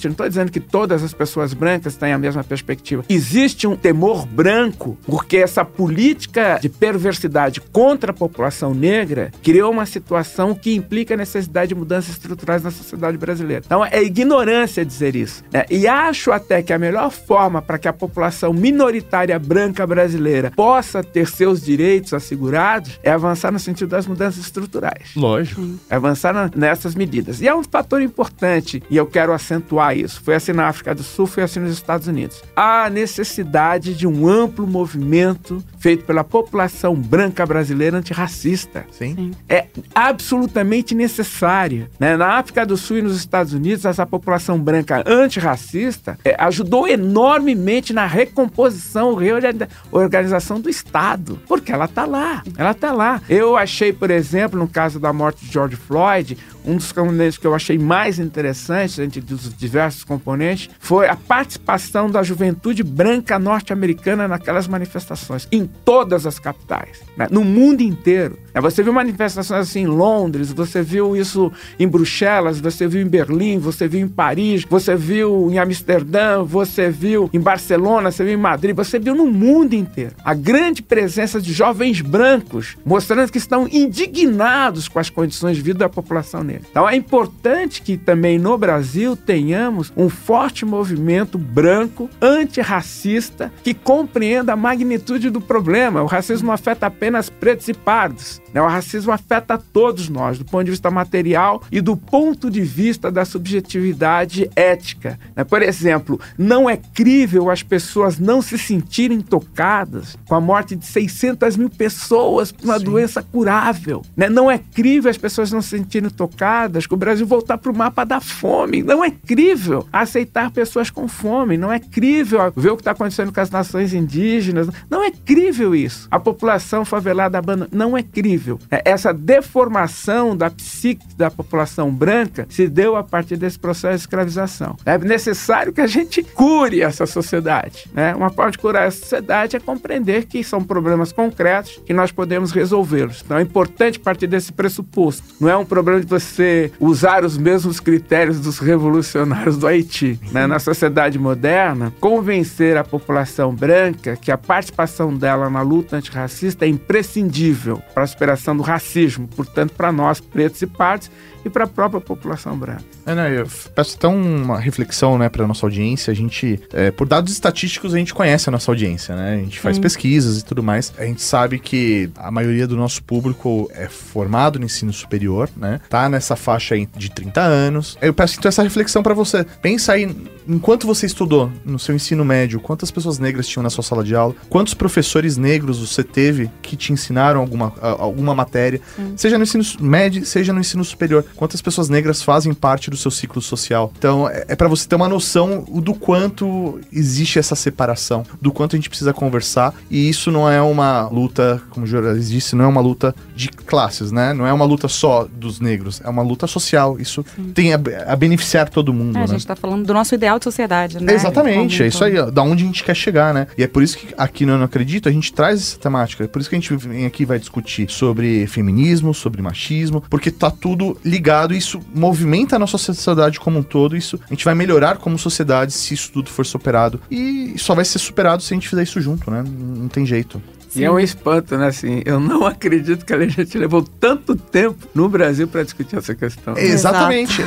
não estou dizendo que todas as pessoas brancas têm a mesma perspectiva. Existe um temor branco, porque essa política de perversidade contra a população negra criou uma situação que implica a necessidade de mudanças estruturais na sociedade brasileira. Então, é ignorância dizer isso, né? E acho até que a melhor forma para que a população minoritária branca brasileira possa ter seus direitos assegurados é avançar no sentido das mudanças estruturais. Lógico. É avançar nessas medidas. E é um fator importante, e eu quero acentuar isso. Foi assim na África do Sul, foi assim nos Estados Unidos. Há necessidade de um amplo movimento feito pela população branca brasileira antirracista. Sim. É absolutamente necessário, né? Na África do Sul e nos Estados Unidos, essa população branca antirracista ajudou enormemente na recomposição, reorganização do Estado, porque ela está lá. Ela está lá. Eu achei, por exemplo, no caso da morte de George Floyd, um dos componentes que eu achei mais interessantes, entre os diversos componentes, foi a participação da juventude branca norte-americana naquelas manifestações, em todas as capitais, né? No mundo inteiro. Você viu manifestações assim em Londres, você viu isso em Bruxelas, você viu em Berlim, você viu em Paris, você viu em Amsterdã, você viu em Barcelona, você viu em Madrid, você viu no mundo inteiro. A grande presença de jovens brancos, mostrando que estão indignados com as condições de vida da população negra. Então é importante que também no Brasil tenhamos um forte movimento branco, antirracista, que compreenda a magnitude do problema. O racismo não afeta apenas pretos e pardos. O racismo afeta a todos nós, do ponto de vista material e do ponto de vista da subjetividade ética. Por exemplo, não é crível as pessoas não se sentirem tocadas com a morte de 600 mil pessoas por uma doença curável. Não é crível as pessoas não se sentirem tocadas com o Brasil voltar para o mapa da fome. Não é crível aceitar pessoas com fome. Não é crível ver o que está acontecendo com as nações indígenas. Não é crível isso. A população favelada abandonada. Não é crível. Essa deformação da psique da população branca se deu a partir desse processo de escravização. É necessário que a gente cure essa sociedade, né? Uma forma de curar essa sociedade é compreender que são problemas concretos que nós podemos resolvê-los. Então é importante partir desse pressuposto. Não é um problema de você usar os mesmos critérios dos revolucionários do Haiti, né? Na sociedade moderna, convencer a população branca que a participação dela na luta antirracista é imprescindível para a superação do racismo, portanto, para nós, pretos e pardos, e para a própria população branca. Eu peço até uma reflexão, né, para a nossa audiência. A gente, por dados estatísticos, a gente conhece a nossa audiência, né? A gente faz pesquisas e tudo mais. A gente sabe que a maioria do nosso público é formado no ensino superior, né? Tá nessa faixa aí de 30 anos. Eu peço então essa reflexão para você. Pensa aí, enquanto você estudou no seu ensino médio, quantas pessoas negras tinham na sua sala de aula? Quantos professores negros você teve que te ensinaram alguma matéria? Seja no ensino médio, seja no ensino superior. Quantas pessoas negras fazem parte do seu ciclo social? Então, é para você ter uma noção do quanto existe essa separação, do quanto a gente precisa conversar, e isso não é uma luta, como o Jorales disse, não é uma luta de classes, né? Não é uma luta só dos negros, é uma luta social. Isso tem a beneficiar todo mundo, né? A gente tá falando do nosso ideal de sociedade, né? Exatamente, é isso aí, da onde a gente quer chegar, né? E é por isso que aqui no Eu Não Acredito a gente traz essa temática, é por isso que a gente vem aqui e vai discutir sobre feminismo, sobre machismo, porque tá tudo ligado, isso movimenta a nossa sociedade como um todo, isso a gente vai melhorar como sociedade se isso tudo for superado, e só vai ser superado se a gente fizer isso junto, né? Não tem jeito. E é um espanto, né? Assim, eu não acredito que a gente levou tanto tempo no Brasil para discutir essa questão. Exatamente.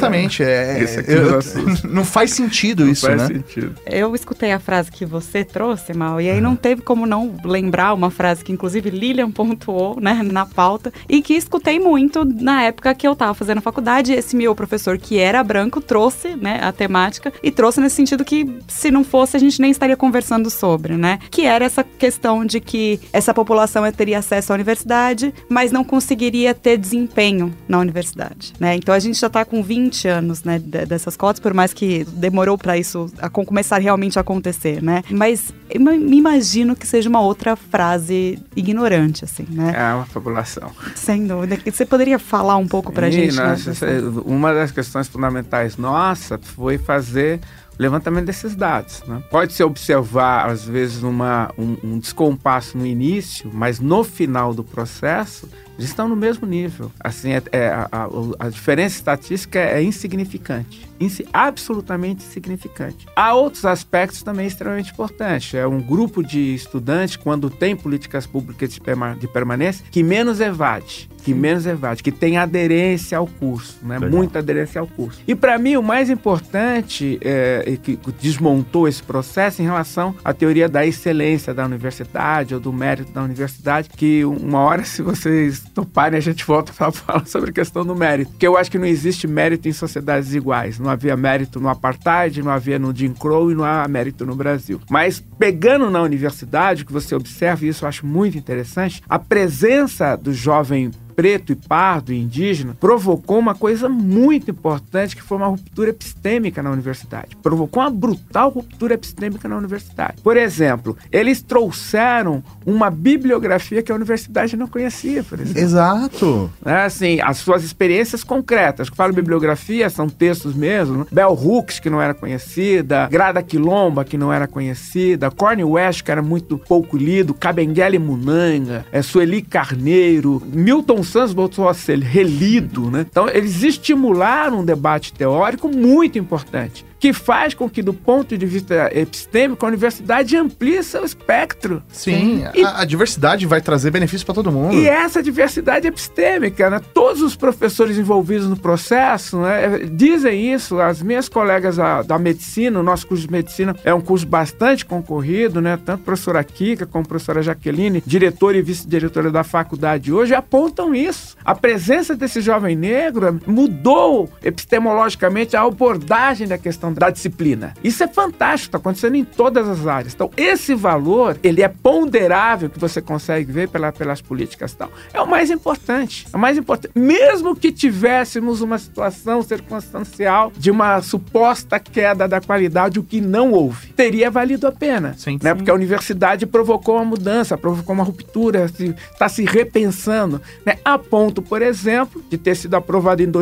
Isso aqui não faz sentido isso, né? Não faz sentido. Eu escutei a frase que você trouxe, Mal, e aí não teve como não lembrar uma frase que inclusive Lilian pontuou, né, na pauta, e que escutei muito na época que eu estava fazendo faculdade. Esse meu professor, que era branco, trouxe, né, a temática, e trouxe nesse sentido que, se não fosse, a gente nem estaria conversando sobre, né? Que era essa questão de que essa população teria acesso à universidade, mas não conseguiria ter desempenho na universidade, né? Então a gente já está com 20 anos, né, dessas cotas, por mais que demorou para isso começar realmente a acontecer, né? Mas eu me imagino que seja uma outra frase ignorante, assim, né? É uma fabulação. Sem dúvida. Você poderia falar um pouco pra gente? Uma das questões fundamentais nossa foi fazer levantamento desses dados, né? Pode-se observar, às vezes, um descompasso no início, mas no final do processo, Eles estão no mesmo nível. Assim, a diferença estatística é insignificante. Absolutamente insignificante. Há outros aspectos também extremamente importantes. É um grupo de estudantes, quando tem políticas públicas de permanência, que menos evade, que tem aderência ao curso, né? Muita aderência ao curso. E para mim o mais importante que desmontou esse processo em relação à teoria da excelência da universidade ou do mérito da universidade, que uma hora, se vocês toparem, a gente volta a falar sobre a questão do mérito, porque eu acho que não existe mérito em sociedades iguais. Não havia mérito no apartheid, não havia no Jim Crow e não há mérito no Brasil. Mas pegando na universidade, o que você observa, e isso eu acho muito interessante, a presença do jovem preto e pardo e indígena provocou uma coisa muito importante, que foi uma ruptura epistêmica na universidade. Provocou uma brutal ruptura epistêmica na universidade. Por exemplo, eles trouxeram uma bibliografia que a universidade não conhecia, por exemplo. Exato. Assim, as suas experiências concretas. Que falo bibliografia, são textos mesmo, né? Bell Hooks, que não era conhecida, Grada Quilomba, que não era conhecida, Cornel West, que era muito pouco lido, Kabengele Munanga, Sueli Carneiro, Milton Santos voltou a ser relido, né? Então, eles estimularam um debate teórico muito importante, que faz com que, do ponto de vista epistêmico, a universidade amplie seu espectro. Sim, a diversidade vai trazer benefício para todo mundo. E essa diversidade epistêmica, né? Todos os professores envolvidos no processo, né, dizem isso. As minhas colegas da medicina, o nosso curso de medicina é um curso bastante concorrido, né? Tanto a professora Kika como a professora Jaqueline, diretora e vice-diretora da faculdade hoje, apontam isso. A presença desse jovem negro mudou epistemologicamente a abordagem da questão da disciplina. Isso é fantástico, está acontecendo em todas as áreas. Então, esse valor, ele é ponderável, que você consegue ver pelas políticas e tal. É o mais importante. É o mais importante. Mesmo que tivéssemos uma situação circunstancial de uma suposta queda da qualidade, o que não houve, teria valido a pena. Sim, né? sim. Porque a universidade provocou uma mudança, provocou uma ruptura, está se repensando, né? A ponto, por exemplo, de ter sido aprovado em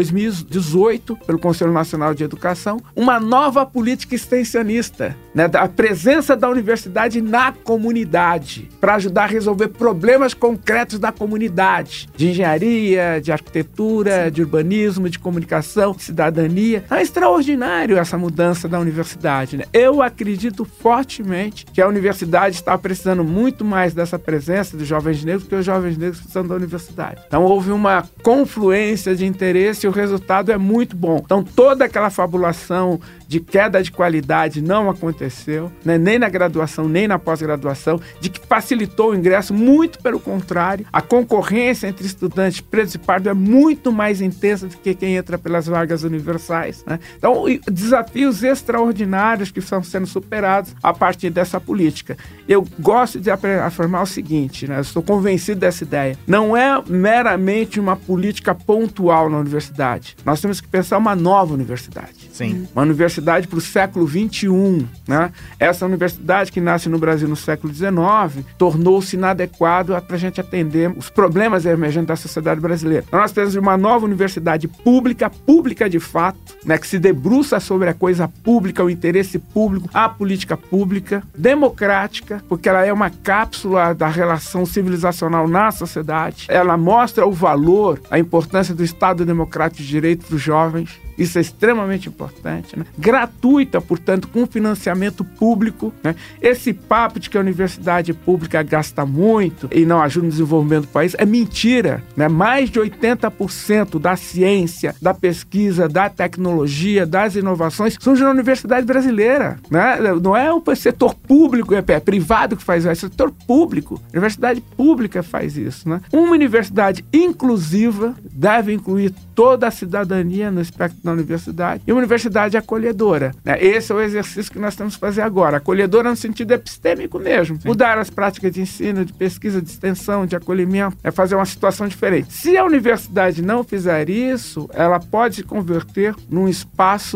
2018 pelo Conselho Nacional de Educação uma nova política extensionista, né? A presença da universidade na comunidade, para ajudar a resolver problemas concretos da comunidade, de engenharia, de arquitetura, de urbanismo, de comunicação, de cidadania. É extraordinário essa mudança da universidade, né? Eu acredito fortemente que a universidade está precisando muito mais dessa presença dos jovens negros do que os jovens negros precisam da universidade. Então houve uma confluência de interesse e o resultado é muito bom. Então toda aquela fabulação de queda de qualidade não aconteceu, né? Nem na graduação, nem na pós-graduação, de que facilitou o ingresso, muito pelo contrário. A concorrência entre estudantes pretos e pardos é muito mais intensa do que quem entra pelas vagas universais, né? Então, desafios extraordinários que estão sendo superados a partir dessa política. Eu gosto de afirmar o seguinte, né? Eu estou convencido dessa ideia. Não é meramente uma política pontual na universidade. Nós temos que pensar uma nova universidade. Sim. Uma universidade para o século XXI, né? Essa universidade que nasce no Brasil no século XIX tornou-se inadequada para a gente atender os problemas emergentes da sociedade brasileira. Então, nós precisamos de uma nova universidade pública de fato, né? Que se debruça sobre a coisa pública, o interesse público, a política pública, democrática, porque ela é uma cápsula da relação civilizacional na sociedade. Ela mostra o valor, a importância do Estado Democrático de Direito dos jovens. Isso é extremamente importante, né? Gratuita, portanto, com financiamento público, né? Esse papo de que a universidade pública gasta muito e não ajuda no desenvolvimento do país é mentira, né? Mais de 80% da ciência, da pesquisa, da tecnologia, das inovações surge na universidade brasileira, né? Não é o setor público, é privado que faz isso, é o setor público. A universidade pública faz isso, né? Uma universidade inclusiva deve incluir toda a cidadania no espectro da universidade, e uma universidade acolhedora, né? Esse é o exercício que nós temos que fazer agora, acolhedora no sentido epistêmico mesmo. Sim. Mudar as práticas de ensino, de pesquisa, de extensão, de acolhimento, é fazer uma situação diferente. Se a universidade não fizer isso, ela pode se converter num espaço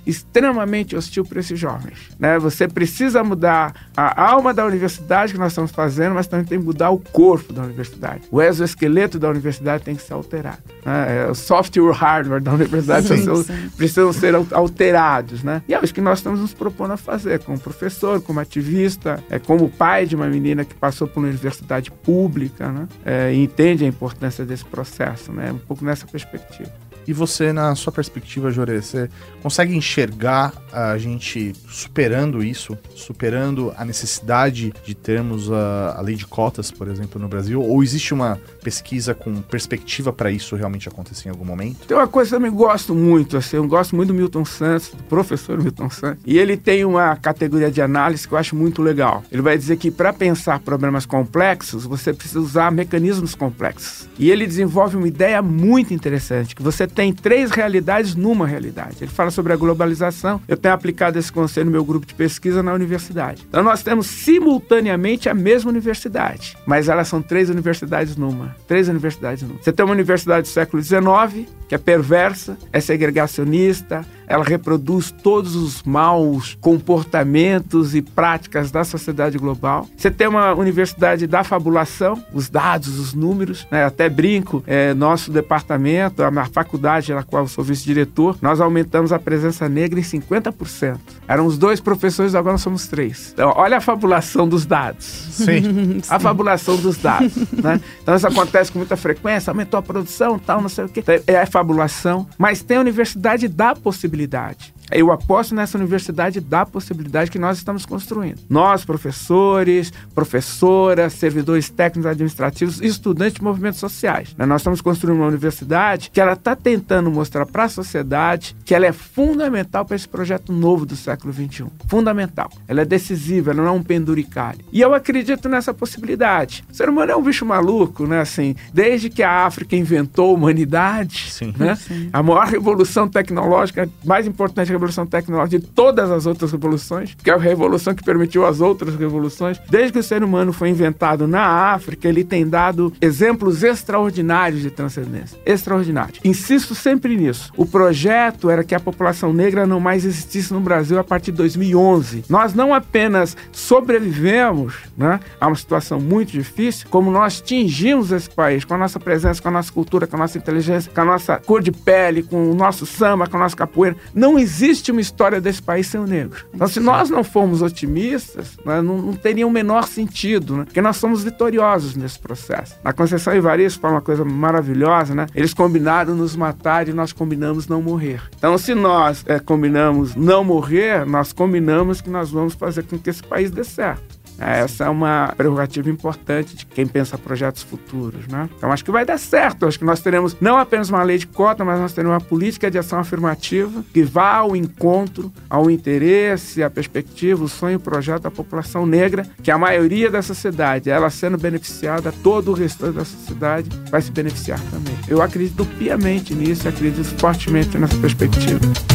extremamente hostil para esses jovens, né? Você precisa mudar a alma da universidade que nós estamos fazendo, mas também tem que mudar o corpo da universidade. O exoesqueleto da universidade tem que ser alterado, né? O software e o hardware da universidade precisam ser alterados, né? E é isso que nós estamos nos propondo a fazer, como professor, como ativista, como pai de uma menina que passou por uma universidade pública, né? E entende a importância desse processo, né? Um pouco nessa perspectiva. E você, na sua perspectiva, Jorê, você consegue enxergar a gente superando isso, superando a necessidade de termos a lei de cotas, por exemplo, no Brasil? Ou existe uma pesquisa com perspectiva para isso realmente acontecer em algum momento? Tem uma coisa que eu também gosto muito, assim, eu gosto muito do Milton Santos, do professor Milton Santos, e ele tem uma categoria de análise que eu acho muito legal. Ele vai dizer que para pensar problemas complexos, você precisa usar mecanismos complexos. E ele desenvolve uma ideia muito interessante, que você tem 3 realidades numa realidade. Ele fala sobre a globalização. Eu tenho aplicado esse conceito no meu grupo de pesquisa na universidade. Então nós temos simultaneamente a mesma universidade, mas elas são 3 universidades numa. 3 universidades numa. Você tem uma universidade do século XIX, que é perversa, é segregacionista, ela reproduz todos os maus comportamentos e práticas da sociedade global. Você tem uma universidade da fabulação, os dados, os números, né? Até brinco, nosso departamento, a faculdade na qual eu sou vice-diretor, nós aumentamos a presença negra em 50%. Eram os 2 professores, agora nós somos 3. Então, olha a fabulação dos dados. Sim. A fabulação dos dados, né? Então, isso acontece com muita frequência, aumentou a produção, tal, não sei o quê. É a fabulação, mas tem a universidade da possibilidade. Eu aposto nessa universidade da possibilidade que nós estamos construindo. Nós, professores, professoras, servidores técnicos administrativos e estudantes de movimentos sociais. Nós estamos construindo uma universidade que ela está tentando mostrar para a sociedade que ela é fundamental para esse projeto novo do século XXI. Fundamental. Ela é decisiva, ela não é um penduricalho. E eu acredito nessa possibilidade. O ser humano é um bicho maluco, né? Assim, desde que a África inventou a humanidade, sim, né? Sim. A maior revolução tecnológica, mais importante revolução tecnológica de todas as outras revoluções, que é a revolução que permitiu as outras revoluções. Desde que o ser humano foi inventado na África, ele tem dado exemplos extraordinários de transcendência. Extraordinários. Insisto sempre nisso. O projeto era que a população negra não mais existisse no Brasil a partir de 2011. Nós não apenas sobrevivemos, né, a uma situação muito difícil, como nós tingimos esse país com a nossa presença, com a nossa cultura, com a nossa inteligência, com a nossa cor de pele, com o nosso samba, com a nossa capoeira. Não existe uma história desse país sem o negro. Então, se nós não formos otimistas, né, não teria o menor sentido, né? Porque nós somos vitoriosos nesse processo. Na Conceição Evaristo foi uma coisa maravilhosa, né? Eles combinaram nos matar e nós combinamos não morrer. Então, se nós combinamos não morrer, nós combinamos que nós vamos fazer com que esse país dê certo. Essa é uma prerrogativa importante de quem pensa projetos futuros, né? Então, acho que vai dar certo. Acho que nós teremos não apenas uma lei de cota, mas nós teremos uma política de ação afirmativa que vá ao encontro, ao interesse, à perspectiva, o sonho e o projeto da população negra, que a maioria da sociedade, ela sendo beneficiada, todo o restante da sociedade vai se beneficiar também. Eu acredito piamente nisso, acredito fortemente nessa perspectiva.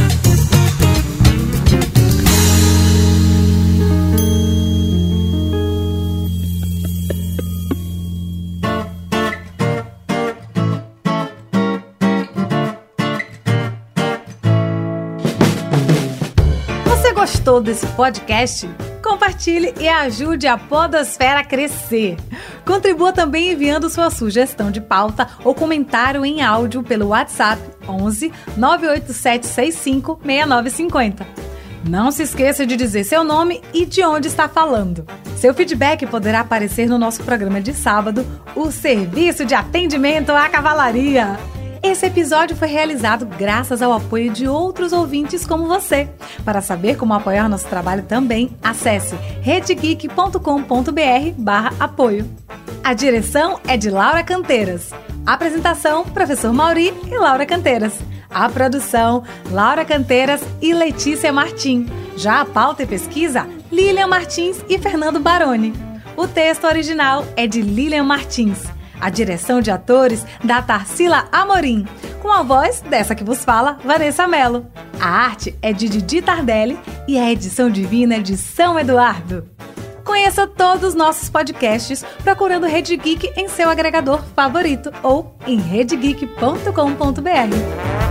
Gostou desse podcast? Compartilhe e ajude a Podosfera a crescer. Contribua também enviando sua sugestão de pauta ou comentário em áudio pelo WhatsApp 11 987 65 6950. Não se esqueça de dizer seu nome e de onde está falando. Seu feedback poderá aparecer no nosso programa de sábado, o Serviço de Atendimento à Cavalaria. Esse episódio foi realizado graças ao apoio de outros ouvintes como você. Para saber como apoiar nosso trabalho também, acesse redegeek.com.br/apoio. A direção é de Laura Canteiras. Apresentação, Professor Mauri e Laura Canteiras. A produção, Laura Canteiras e Letícia Martim. Já a pauta e pesquisa, Lilian Martins e Fernando Baroni. O texto original é de Lilian Martins. A direção de atores da Tarsila Amorim, com a voz dessa que vos fala, Vanessa Mello. A arte é de Didi Tardelli e a edição divina é de São Eduardo. Conheça todos os nossos podcasts procurando Rede Geek em seu agregador favorito ou em redegeek.com.br.